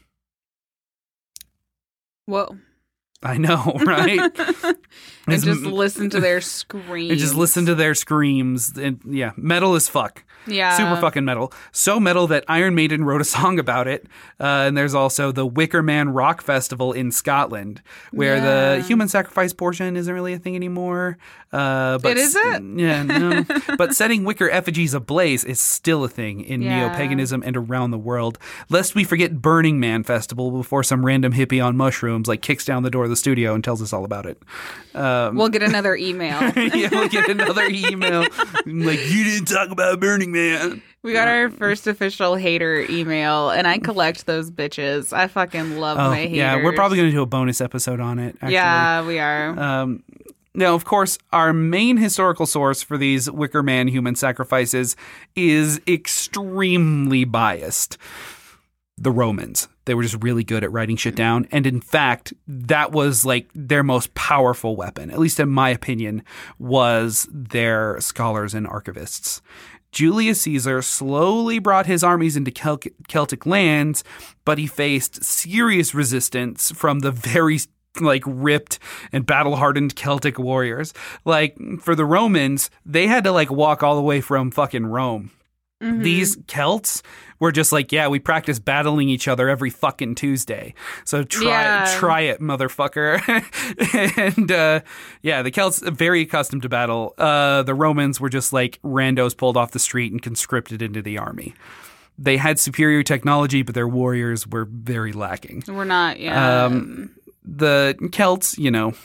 Whoa. I know, right? And just listen to their screams. And just listen to their screams. And yeah, metal as fuck. Yeah. Super fucking metal. So metal that Iron Maiden wrote a song about it. And there's also the Wicker Man Rock Festival in Scotland, where the human sacrifice portion isn't really a thing anymore. But it isn't? Yeah, no. But setting wicker effigies ablaze is still a thing in neo-paganism and around the world. Lest we forget Burning Man Festival before some random hippie on mushrooms like kicks down the door of the studio and tells us all about it. We'll get another email. Yeah, we'll get another email. Like, you didn't talk about Burning Man. We got our first official hater email, and I collect those bitches. I fucking love my haters. Yeah, we're probably going to do a bonus episode on it, actually. Yeah, we are. Now, of course, our main historical source for these Wicker Man human sacrifices is extremely biased. The Romans. They were just really good at writing shit down. And in fact, that was like their most powerful weapon, at least in my opinion, was their scholars and archivists. Julius Caesar slowly brought his armies into Celtic lands, but he faced serious resistance from the very ripped and battle-hardened Celtic warriors. Like, for the Romans, they had to walk all the way from fucking Rome. Mm-hmm. These Celts were just like, yeah, we practice battling each other every fucking Tuesday. So try it, motherfucker. And the Celts very accustomed to battle. The Romans were just like randos pulled off the street and conscripted into the army. They had superior technology, but their warriors were very lacking. We're not, yeah. The Celts,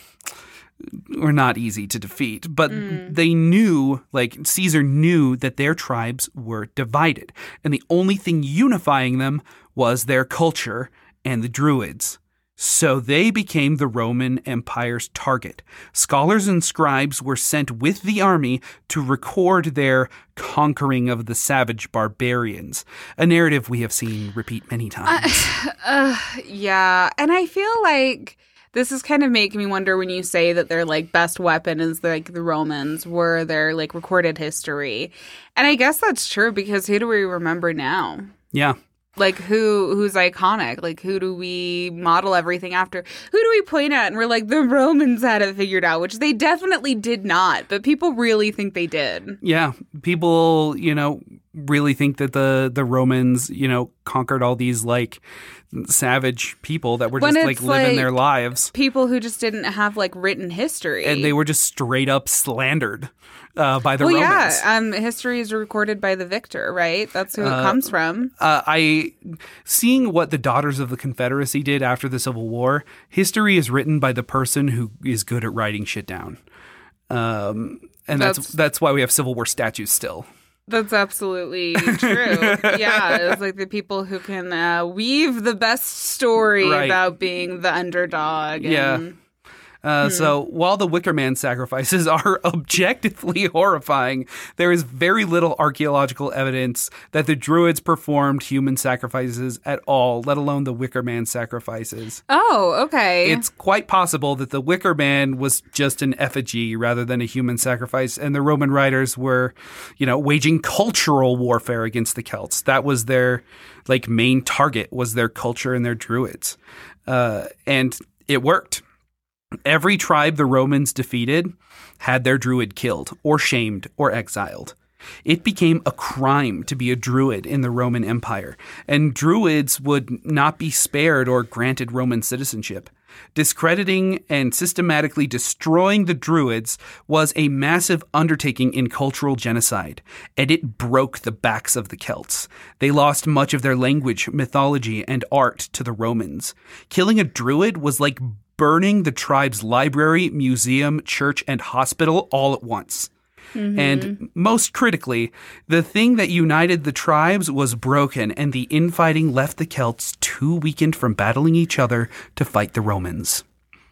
were not easy to defeat, but they knew, Caesar knew that their tribes were divided, and the only thing unifying them was their culture and the Druids. So they became the Roman Empire's target. Scholars and scribes were sent with the army to record their conquering of the savage barbarians, a narrative we have seen repeat many times. Yeah, and I feel like this is kind of making me wonder when you say that their best weapon is the Romans were their recorded history. And I guess that's true because who do we remember now? Yeah. Who's iconic? Who do we model everything after? Who do we point at and we're like, the Romans had it figured out, which they definitely did not, but people really think they did. Yeah. People, really think that the Romans, conquered all these like savage people that were just like living their lives. People who just didn't have like written history. And they were just straight up slandered by the Romans. Yeah, history is recorded by the victor, right? That's who it comes from. Seeing what the Daughters of the Confederacy did after the Civil War, history is written by the person who is good at writing shit down. And that's why we have Civil War statues still. That's absolutely true. Yeah, it's like the people who can weave the best story about being the underdog. So while the Wicker Man sacrifices are objectively horrifying, there is very little archaeological evidence that the Druids performed human sacrifices at all, let alone the Wicker Man sacrifices. Oh, okay. It's quite possible that the Wicker Man was just an effigy rather than a human sacrifice, and the Roman writers were, waging cultural warfare against the Celts. That was their main target, was their culture and their Druids. And it worked. Every tribe the Romans defeated had their Druid killed or shamed or exiled. It became a crime to be a Druid in the Roman Empire, and Druids would not be spared or granted Roman citizenship. Discrediting and systematically destroying the Druids was a massive undertaking in cultural genocide, and it broke the backs of the Celts. They lost much of their language, mythology, and art to the Romans. Killing a Druid was like burning the tribe's library, museum, church, and hospital all at once. Mm-hmm. And most critically, the thing that united the tribes was broken, and the infighting left the Celts too weakened from battling each other to fight the Romans.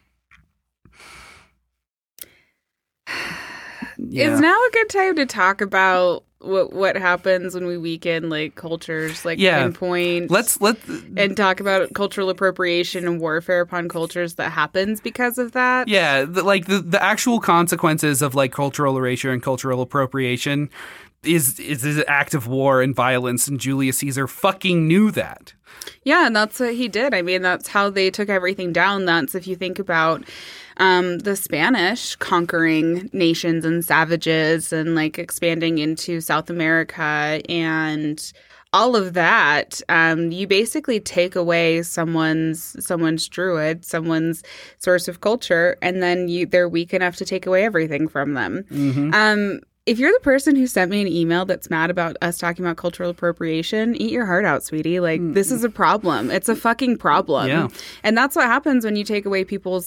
Is now a good time to talk about what happens when we weaken cultures, pinpoint? Let's and talk about cultural appropriation and warfare upon cultures that happens because of that. Yeah, the actual consequences of cultural erasure and cultural appropriation is an act of war and violence, and Julius Caesar fucking knew that. Yeah, and that's what he did. I mean, that's how they took everything down. That's if you think about the Spanish conquering nations and savages and expanding into South America and all of that, you basically take away someone's druid, someone's source of culture, and then they're weak enough to take away everything from them. Mm-hmm. If you're the person who sent me an email that's mad about us talking about cultural appropriation, eat your heart out, sweetie. This is a problem. It's a fucking problem. Yeah. And that's what happens when you take away people's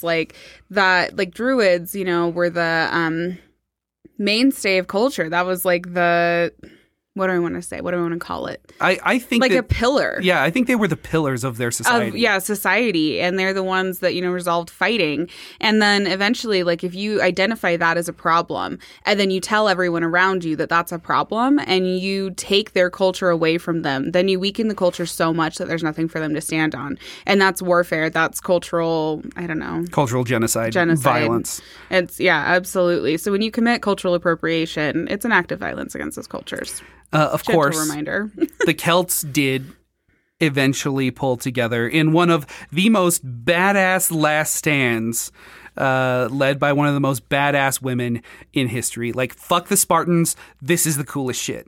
Druids, were the mainstay of culture. That was what do I want to say? What do I want to call it? I think a pillar. Yeah, I think they were the pillars of their society. Society. And they're the ones that, resolved fighting. And then eventually, if you identify that as a problem, and then you tell everyone around you that that's a problem, and you take their culture away from them, then you weaken the culture so much that there's nothing for them to stand on. And that's warfare. That's cultural, cultural genocide. Violence. Absolutely. So when you commit cultural appropriation, it's an act of violence against those cultures. Of Gentle course, reminder. The Celts did eventually pull together in one of the most badass last stands, led by one of the most badass women in history. Fuck the Spartans, this is the coolest shit.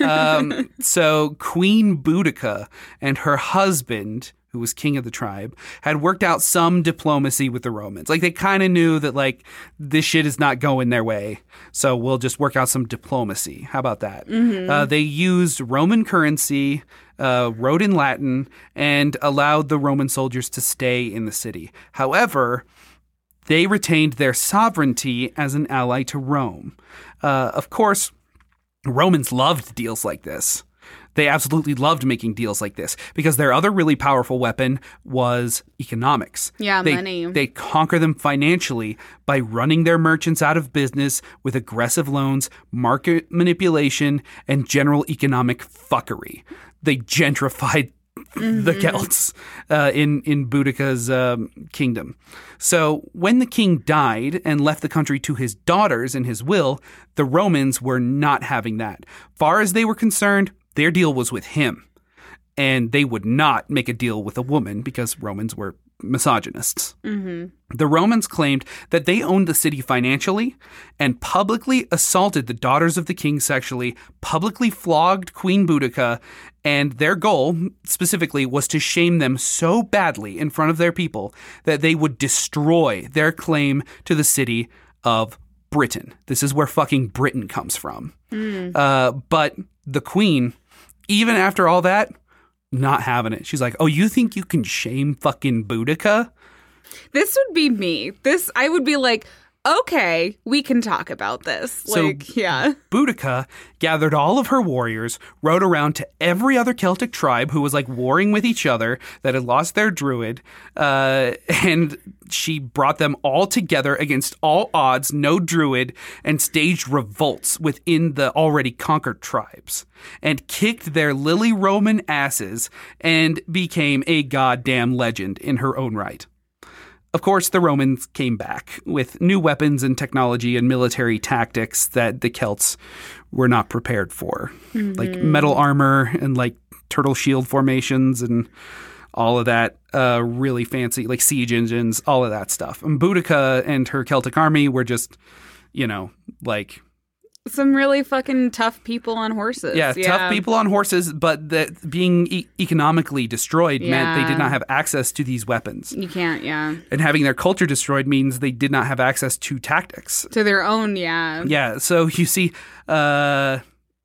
So Queen Boudica and her husband, who was king of the tribe, had worked out some diplomacy with the Romans. They kind of knew that, this shit is not going their way, so we'll just work out some diplomacy. How about that? Mm-hmm. They used Roman currency, wrote in Latin, and allowed the Roman soldiers to stay in the city. However, they retained their sovereignty as an ally to Rome. Of course, Romans loved deals like this. They absolutely loved making deals like this because their other really powerful weapon was economics. Yeah, money. They conquer them financially by running their merchants out of business with aggressive loans, market manipulation, and general economic fuckery. They gentrified the Celts in Boudica's kingdom. So when the king died and left the country to his daughters in his will, the Romans were not having that. Far as they were concerned, their deal was with him, and they would not make a deal with a woman because Romans were misogynists. The Romans claimed that they owned the city financially and publicly assaulted the daughters of the king sexually, publicly flogged Queen Boudica, and their goal, specifically, was to shame them so badly in front of their people that they would destroy their claim to the city of Britain. This is where fucking Britain comes from. But the queen, even after all that, not having it. She's like, oh, you think you can shame fucking Boudica? This would be me. I would be like, okay, we can talk about this. So Boudica gathered all of her warriors, rode around to every other Celtic tribe who was like warring with each other that had lost their druid, and she brought them all together against all odds, no druid, and staged revolts within the already conquered tribes, and kicked their lily Roman asses, and became a goddamn legend in her own right. Of course, the Romans came back with new weapons and technology and military tactics that the Celts were not prepared for, like metal armor and like turtle shield formations and all of that really fancy, like siege engines, all of that stuff. And Boudica and her Celtic army were just, like... some really fucking tough people on horses. Yeah, tough people on horses, but that being economically destroyed meant they did not have access to these weapons. You can't, And having their culture destroyed means they did not have access to tactics. To their own, yeah. Yeah, so you see, Boudica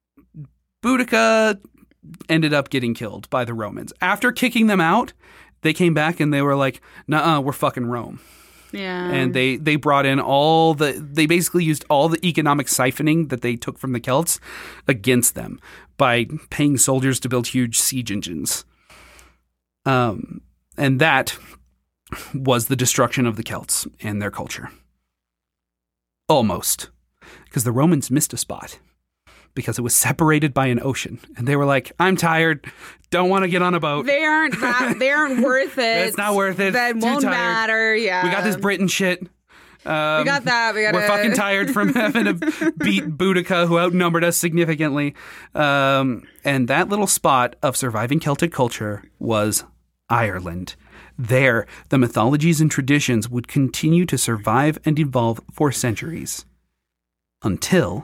ended up getting killed by the Romans. After kicking them out, they came back and they were like, nuh-uh, we're fucking Rome. Yeah. And they brought in they basically used all the economic siphoning that they took from the Celts against them by paying soldiers to build huge siege engines. And that was the destruction of the Celts and their culture. Almost. Because the Romans missed a spot. Because it was separated by an ocean. And they were like, I'm tired. Don't want to get on a boat. They aren't worth it. It's not worth it. That won't matter. Yeah. We got this Britain shit. We got that. We're fucking tired from having to beat Boudica, who outnumbered us significantly. And that little spot of surviving Celtic culture was Ireland. There, the mythologies and traditions would continue to survive and evolve for centuries. Until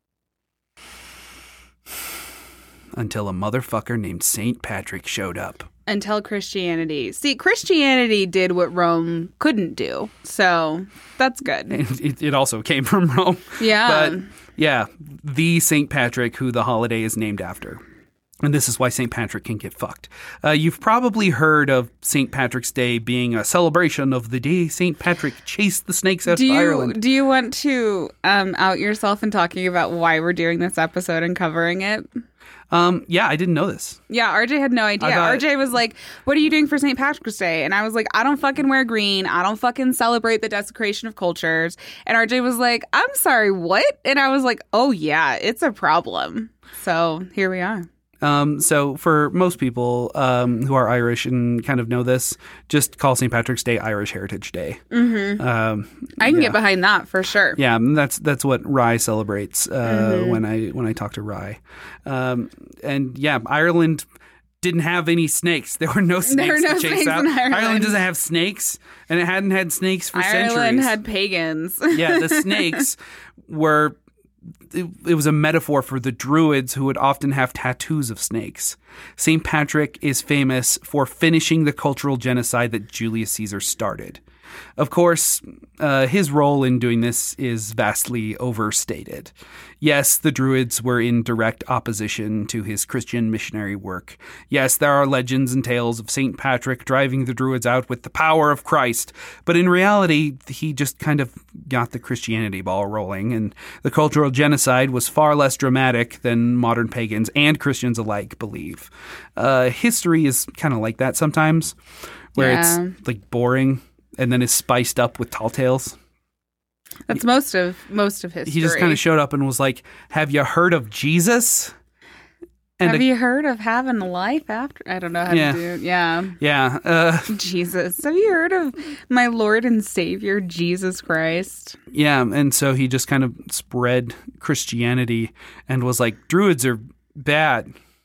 a motherfucker named St. Patrick showed up. Until Christianity. See, Christianity did what Rome couldn't do. So that's good. It also came from Rome. Yeah. But yeah, the St. Patrick who the holiday is named after. And this is why St. Patrick can get fucked. You've probably heard of St. Patrick's Day being a celebration of the day St. Patrick chased the snakes out of Ireland. Do you want to out yourself in talking about why we're doing this episode and covering it? Yeah, I didn't know this. Yeah, RJ had no idea. RJ was like, what are you doing for St. Patrick's Day? And I was like, I don't fucking wear green. I don't fucking celebrate the desecration of cultures. And RJ was like, I'm sorry, what? And I was like, oh yeah, it's a problem. So here we are. So for most people who are Irish and kind of know this, just call St. Patrick's Day Irish Heritage Day. Mm-hmm. I can get behind that for sure. Yeah, that's what Rye celebrates when I talk to Rye. And yeah, Ireland didn't have any snakes. There were no snakes to chase out. Ireland doesn't have snakes, and it hadn't had snakes for centuries. Ireland had pagans. Yeah, the snakes were... It was a metaphor for the Druids who would often have tattoos of snakes. St. Patrick is famous for finishing the cultural genocide that Julius Caesar started. Of course, his role in doing this is vastly overstated. Yes, the Druids were in direct opposition to his Christian missionary work. Yes, there are legends and tales of St. Patrick driving the Druids out with the power of Christ. But in reality, he just kind of got the Christianity ball rolling, and the cultural genocide was far less dramatic than modern pagans and Christians alike believe. History is kind of like that sometimes, where it's like boring and then is spiced up with tall tales. That's most of history. He just kind of showed up and was like, have you heard of Jesus? And have you heard of having a life after? I don't know how to do it. Yeah. Yeah. Jesus. Have you heard of my Lord and Savior, Jesus Christ? Yeah. And so he just kind of spread Christianity and was like, Druids are bad.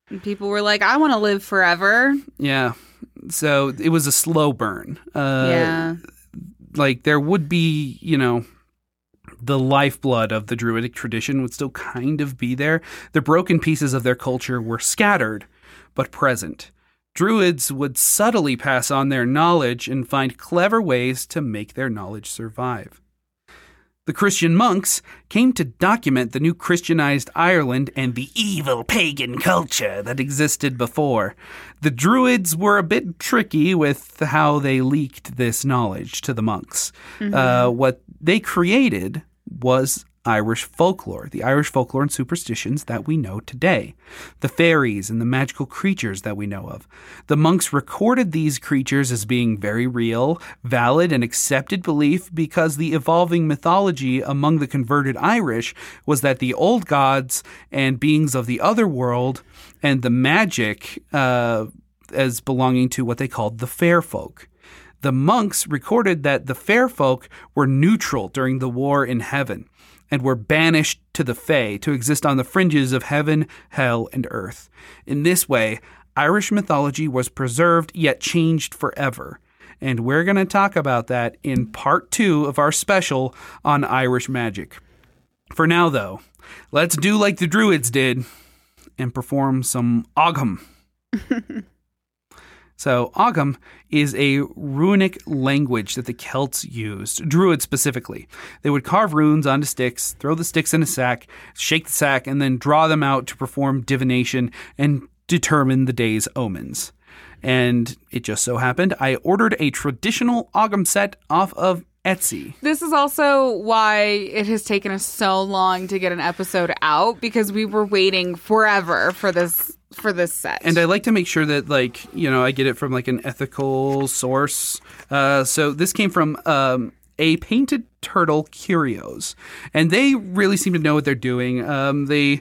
And people were like, I want to live forever. Yeah. So it was a slow burn. Like there would be, the lifeblood of the Druidic tradition would still kind of be there. The broken pieces of their culture were scattered, but present. Druids would subtly pass on their knowledge and find clever ways to make their knowledge survive. The Christian monks came to document the new Christianized Ireland and the evil pagan culture that existed before. The Druids were a bit tricky with how they leaked this knowledge to the monks. What they created was Irish folklore, the Irish folklore and superstitions that we know today, the fairies and the magical creatures that we know of. The monks recorded these creatures as being very real, valid, and accepted belief because the evolving mythology among the converted Irish was that the old gods and beings of the other world and the magic as belonging to what they called the fair folk. The monks recorded that the fair folk were neutral during the war in heaven and were banished to the Fae to exist on the fringes of heaven, hell, and earth. In this way, Irish mythology was preserved yet changed forever. And we're going to talk about that in part 2 of our special on Irish magic. For now, though, let's do like the Druids did and perform some Ogham. So, Ogham is a runic language that the Celts used, Druids specifically. They would carve runes onto sticks, throw the sticks in a sack, shake the sack, and then draw them out to perform divination and determine the day's omens. And it just so happened I ordered a traditional Ogham set off of Etsy. This is also why it has taken us so long to get an episode out, because we were waiting forever for this set. And I like to make sure that, I get it from, an ethical source. So this came from A Painted Turtle Curios. And they really seem to know what they're doing. They,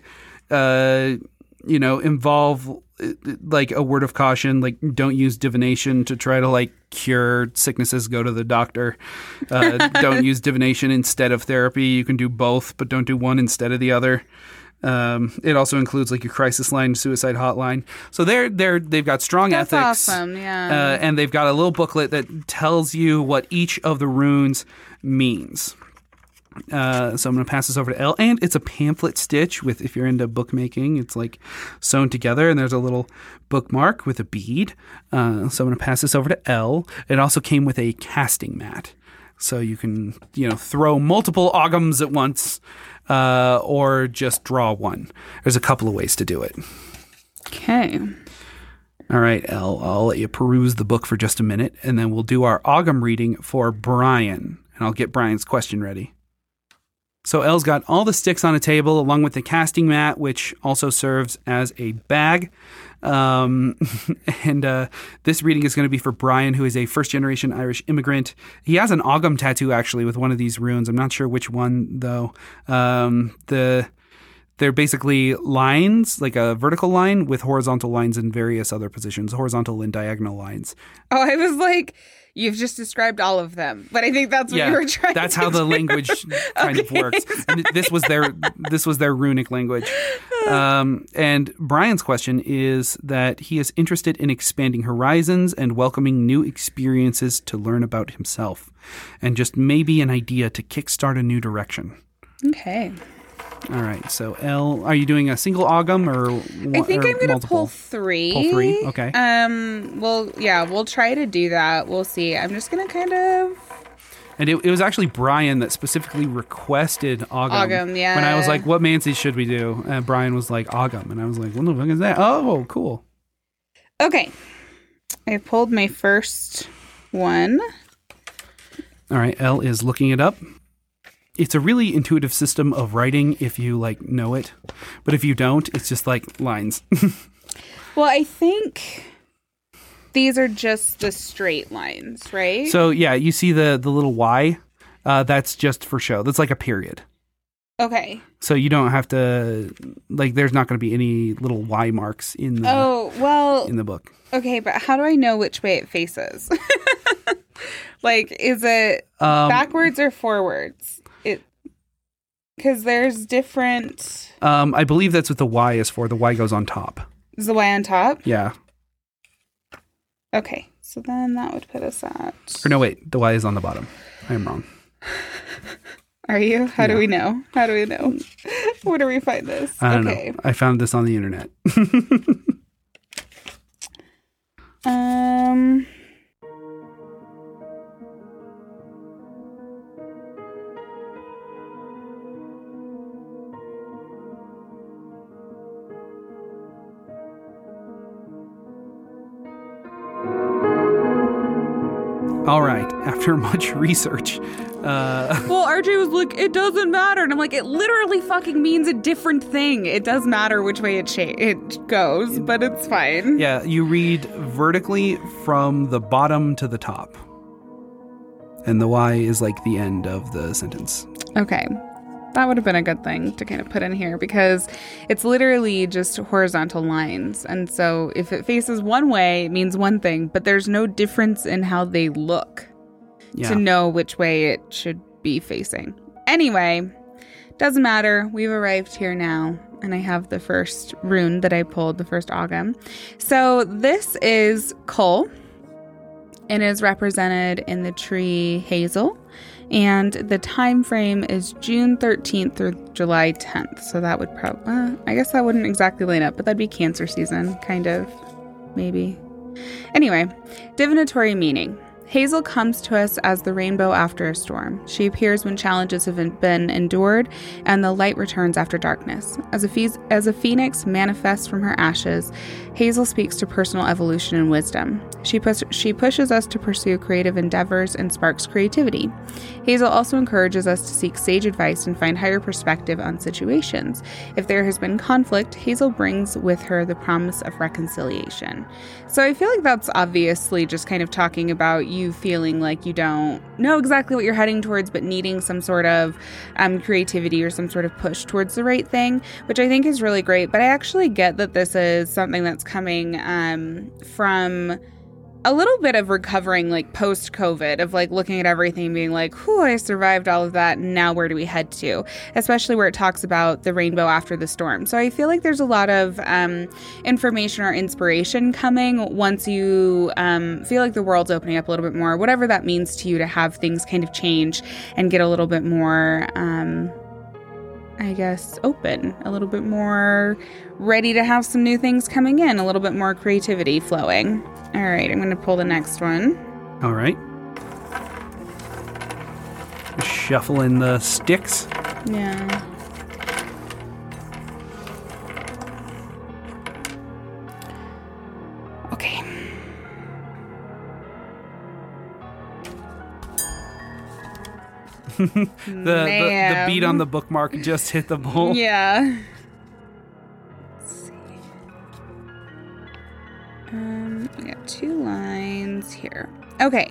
involve, a word of caution, don't use divination to try to, cure sicknesses, go to the doctor. Don't use divination instead of therapy. You can do both, but don't do one instead of the other. It also includes your crisis line, suicide hotline. So they've got strong ethics. That's awesome, yeah. And they've got a little booklet that tells you what each of the runes means. So I'm going to pass this over to Elle. And it's a pamphlet stitch with, if you're into bookmaking, it's sewn together and there's a little bookmark with a bead. So I'm going to pass this over to Elle. It also came with a casting mat. So you can, throw multiple Oghams at once, or just draw one. There's a couple of ways to do it. Okay. All right, Elle, I'll let you peruse the book for just a minute, and then we'll do our Ogham reading for Brian, and I'll get Brian's question ready. So Elle's got all the sticks on a table along with the casting mat, which also serves as a bag. And this reading is going to be for Brian, who is a first-generation Irish immigrant. He has an Ogham tattoo, actually, with one of these runes. I'm not sure which one, though. They're basically lines, like a vertical line with horizontal lines in various other positions, horizontal and diagonal lines. Oh, I was like, you've just described all of them, but I think that's what you were trying that's to how do. The language kind of works. And this was their runic language. And Brian's question is that he is interested in expanding horizons and welcoming new experiences to learn about himself, and just maybe an idea to kickstart a new direction. Okay. All right. So, Elle, are you doing a single Ogham or I think I'm going to pull 3. Pull 3? Okay. Well, yeah, we'll try to do that. We'll see. I'm just going to kind of... And it was actually Brian that specifically requested Ogham. Ogham, yeah. When I was like, what Mancy should we do? And Brian was like, Ogham. And I was like, what the fuck is that? Oh, cool. Okay. I pulled my first one. All right. Elle is looking it up. It's a really intuitive system of writing if you know it. But if you don't, it's just lines. Well, I think these are just the straight lines, right? So, yeah, you see the little Y? That's just for show. That's like a period. Okay. So you don't have to, there's not going to be any little Y marks in the in the book. Okay, but how do I know which way it faces? Is it backwards or forwards? Because there's different... I believe that's what the Y is for. The Y goes on top. Is the Y on top? Yeah. Okay. So then that would put us at... Or no, wait. The Y is on the bottom. I am wrong. Are you? How do we know? How do we know? Where do we find this? I don't know. I found this on the internet. All right. After much research. Well, RJ was like, it doesn't matter. And I'm like, it literally fucking means a different thing. It does matter which way it goes, but it's fine. Yeah, you read vertically from the bottom to the top. And the Y is like the end of the sentence. Okay. That would have been a good thing to kind of put in here because it's literally just horizontal lines. And so if it faces one way, it means one thing, but there's no difference in how they look to know which way it should be facing. Anyway, doesn't matter. We've arrived here now. And I have the first rune that I pulled, the first Agam. So this is Kull and is represented in the tree Hazel. And the time frame is June 13th through July 10th. So that would probably, I guess that wouldn't exactly line up, but that'd be Cancer season, kind of, maybe. Anyway, divinatory meaning. Hazel comes to us as the rainbow after a storm. She appears when challenges have been endured and the light returns after darkness. As a phoenix manifests from her ashes, Hazel speaks to personal evolution and wisdom. She pushes us to pursue creative endeavors and sparks creativity. Hazel also encourages us to seek sage advice and find higher perspective on situations. If there has been conflict, Hazel brings with her the promise of reconciliation. So I feel like that's obviously just kind of talking about you feeling like you don't know exactly what you're heading towards, but needing some sort of creativity or some sort of push towards the right thing, which I think is really great. But I actually get that this is something that's coming from a little bit of recovering, like post-COVID, of like looking at everything being like, whew, I survived all of that. And now where do we head to? Especially where it talks about the rainbow after the storm. So I feel like there's a lot of information or inspiration coming once you feel like the world's opening up a little bit more, whatever that means to you, to have things kind of change and get a little bit more, I guess, open, a little bit more ready to have some new things coming in, a little bit more creativity flowing. All right, I'm going to pull the next one. All right. Shuffling the sticks. Yeah. Okay. the beat on the bookmark just hit the bowl. Yeah. Let's see. We got 2 lines here. Okay.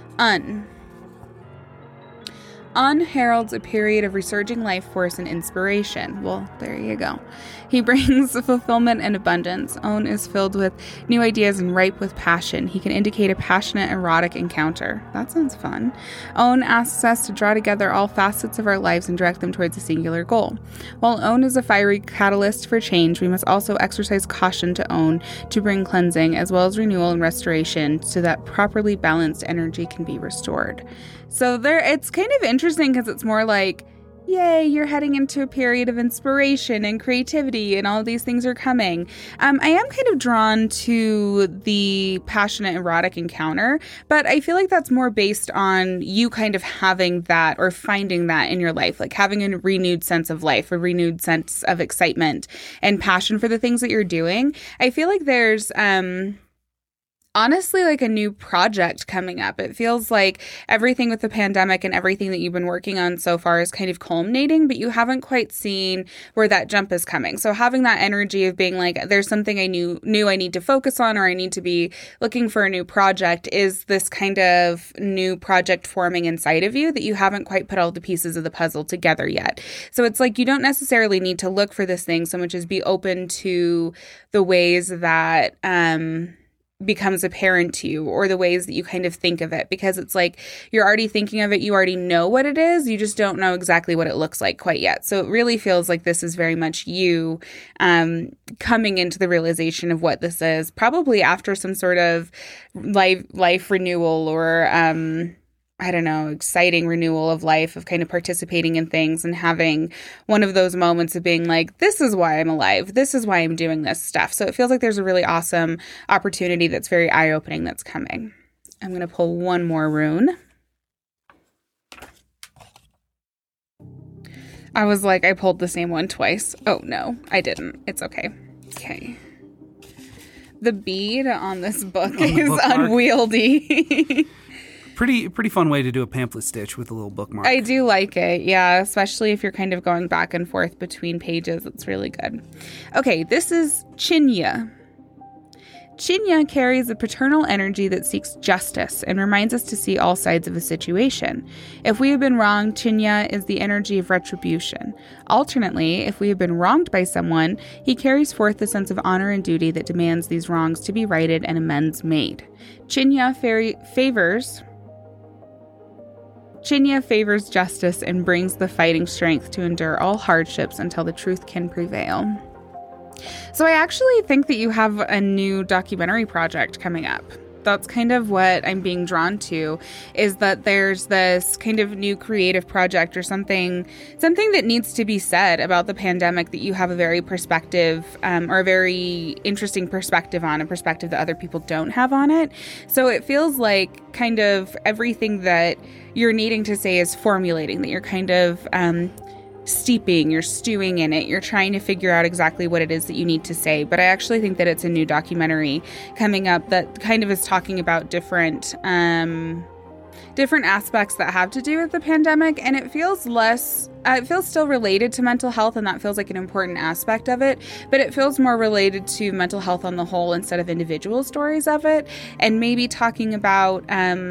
Un heralds a period of resurging life force and inspiration. Well, there you go. He brings fulfillment and abundance. Un is filled with new ideas and ripe with passion. He can indicate a passionate, erotic encounter. That sounds fun. Un asks us to draw together all facets of our lives and direct them towards a singular goal. While Un is a fiery catalyst for change, we must also exercise caution to Un to bring cleansing as well as renewal and restoration so that properly balanced energy can be restored. So it's kind of interesting because it's more like, yay, you're heading into a period of inspiration and creativity and all of these things are coming. I am kind of drawn to the passionate erotic encounter, but I feel like that's more based on you kind of having that or finding that in your life, like having a renewed sense of life, a renewed sense of excitement and passion for the things that you're doing. I feel like there's honestly like a new project coming up. It feels like everything with the pandemic and everything that you've been working on so far is kind of culminating, but you haven't quite seen where that jump is coming. So having that energy of being like, there's something I knew I need to focus on, or I need to be looking for a new project, is this kind of new project forming inside of you that you haven't quite put all the pieces of the puzzle together yet. So it's like you don't necessarily need to look for this thing so much as be open to the ways that becomes apparent to you, or the ways that you kind of think of it, because it's like you're already thinking of it, you already know what it is, you just don't know exactly what it looks like quite yet. So it really feels like this is very much you coming into the realization of what this is, probably after some sort of life renewal, or I don't know, exciting renewal of life, of kind of participating in things and having one of those moments of being like, this is why I'm alive. This is why I'm doing this stuff. So it feels like there's a really awesome opportunity that's very eye-opening that's coming. I'm going to pull one more rune. I was like, I pulled the same one twice. Oh, no, I didn't. It's okay. Okay. The bead on this book is unwieldy. Pretty fun way to do a pamphlet stitch with a little bookmark. I do like it, yeah, especially if you're kind of going back and forth between pages. It's really good. Okay, this is Chinya. Chinya carries a paternal energy that seeks justice and reminds us to see all sides of a situation. If we have been wronged, Chinya is the energy of retribution. Alternately, if we have been wronged by someone, he carries forth the sense of honor and duty that demands these wrongs to be righted and amends made. Chinya favors justice and brings the fighting strength to endure all hardships until the truth can prevail. So I actually think that you have a new documentary project coming up. That's kind of what I'm being drawn to, is that there's this kind of new creative project or something that needs to be said about the pandemic that you have a very perspective or a very interesting perspective on, a perspective that other people don't have on it. So it feels like kind of everything that you're needing to say is formulating, that you're kind of steeping, you're stewing in it, you're trying to figure out exactly what it is that you need to say. But I actually think that it's a new documentary coming up that kind of is talking about different aspects that have to do with the pandemic, and it feels still related to mental health, and that feels like an important aspect of it, but it feels more related to mental health on the whole instead of individual stories of it, and maybe talking about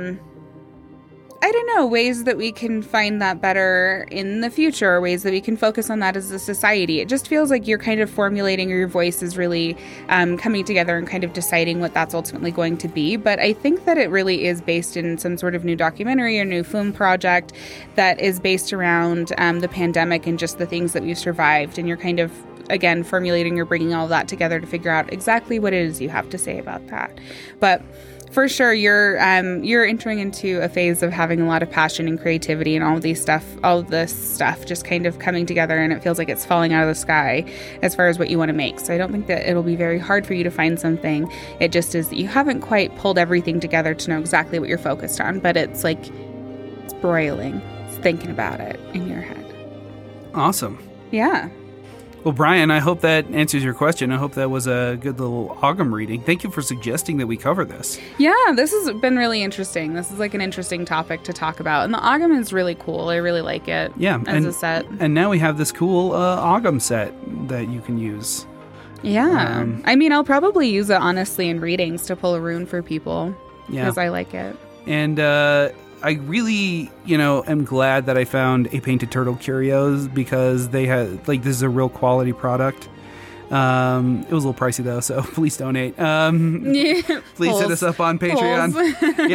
I don't know, ways that we can find that better in the future, ways that we can focus on that as a society. It just feels like you're kind of formulating, or your voice is really coming together and kind of deciding what that's ultimately going to be. But I think that it really is based in some sort of new documentary or new film project that is based around the pandemic and just the things that we've survived. And you're kind of, again, formulating or bringing all of that together to figure out exactly what it is you have to say about that. But for sure, you're entering into a phase of having a lot of passion and creativity, and all of this stuff just kind of coming together, and it feels like it's falling out of the sky as far as what you want to make. So I don't think that it'll be very hard for you to find something. It just is that you haven't quite pulled everything together to know exactly what you're focused on, but it's like it's broiling. It's thinking about it in your head. Awesome. Yeah. Well, Brian, I hope that answers your question. I hope that was a good little Ogham reading. Thank you for suggesting that we cover this. Yeah, this has been really interesting. This is like an interesting topic to talk about. And the Ogham is really cool. I really like it as a set. And now we have this cool Ogham set that you can use. Yeah. I mean, I'll probably use it, honestly, in readings to pull a rune for people. Yeah. Because I like it. And I really, am glad that I found a Painted Turtle Curios, because they had, this is a real quality product. It was a little pricey though, so please donate. Please hit us up on Patreon.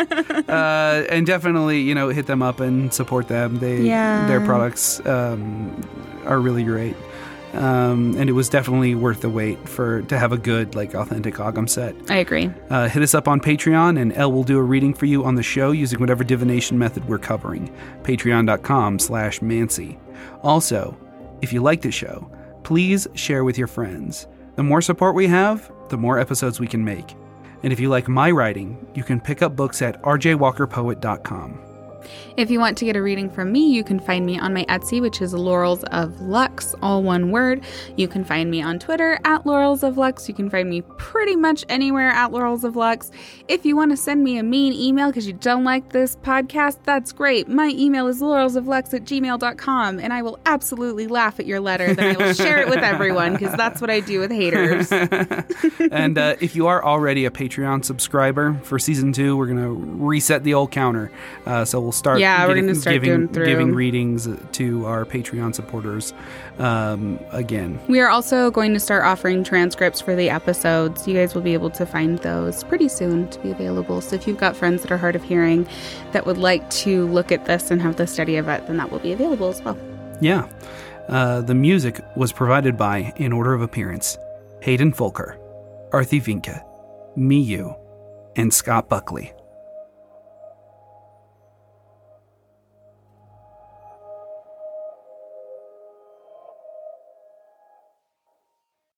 Yeah. And definitely, hit them up and support them. Their products are really great. And it was definitely worth the wait to have a good, authentic Ogham set. I agree. Hit us up on Patreon, and Elle will do a reading for you on the show using whatever divination method we're covering. Patreon.com/Mancy. Also, if you like the show, please share with your friends. The more support we have, the more episodes we can make. And if you like my writing, you can pick up books at rjwalkerpoet.com. If you want to get a reading from me, you can find me on my Etsy, which is Laurels of Lux, all one word. You can find me on Twitter at Laurels of Lux. You can find me pretty much anywhere at Laurels of Lux. If you want to send me a mean email because you don't like this podcast, that's great. My email is laurelsoflux@gmail.com, and I will absolutely laugh at your letter. Then I will share it with everyone, because that's what I do with haters. And if you are already a Patreon subscriber, for season 2, we're going to reset the old counter. So we'll we'll start. Yeah, we're going to start giving readings to our Patreon supporters again. We are also going to start offering transcripts for the episodes. You guys will be able to find those pretty soon to be available. So if you've got friends that are hard of hearing that would like to look at this and have the study of it, then that will be available as well. Yeah. The music was provided by, in order of appearance, Hayden Folker, Arthi Vinke, Miyu, and Scott Buckley.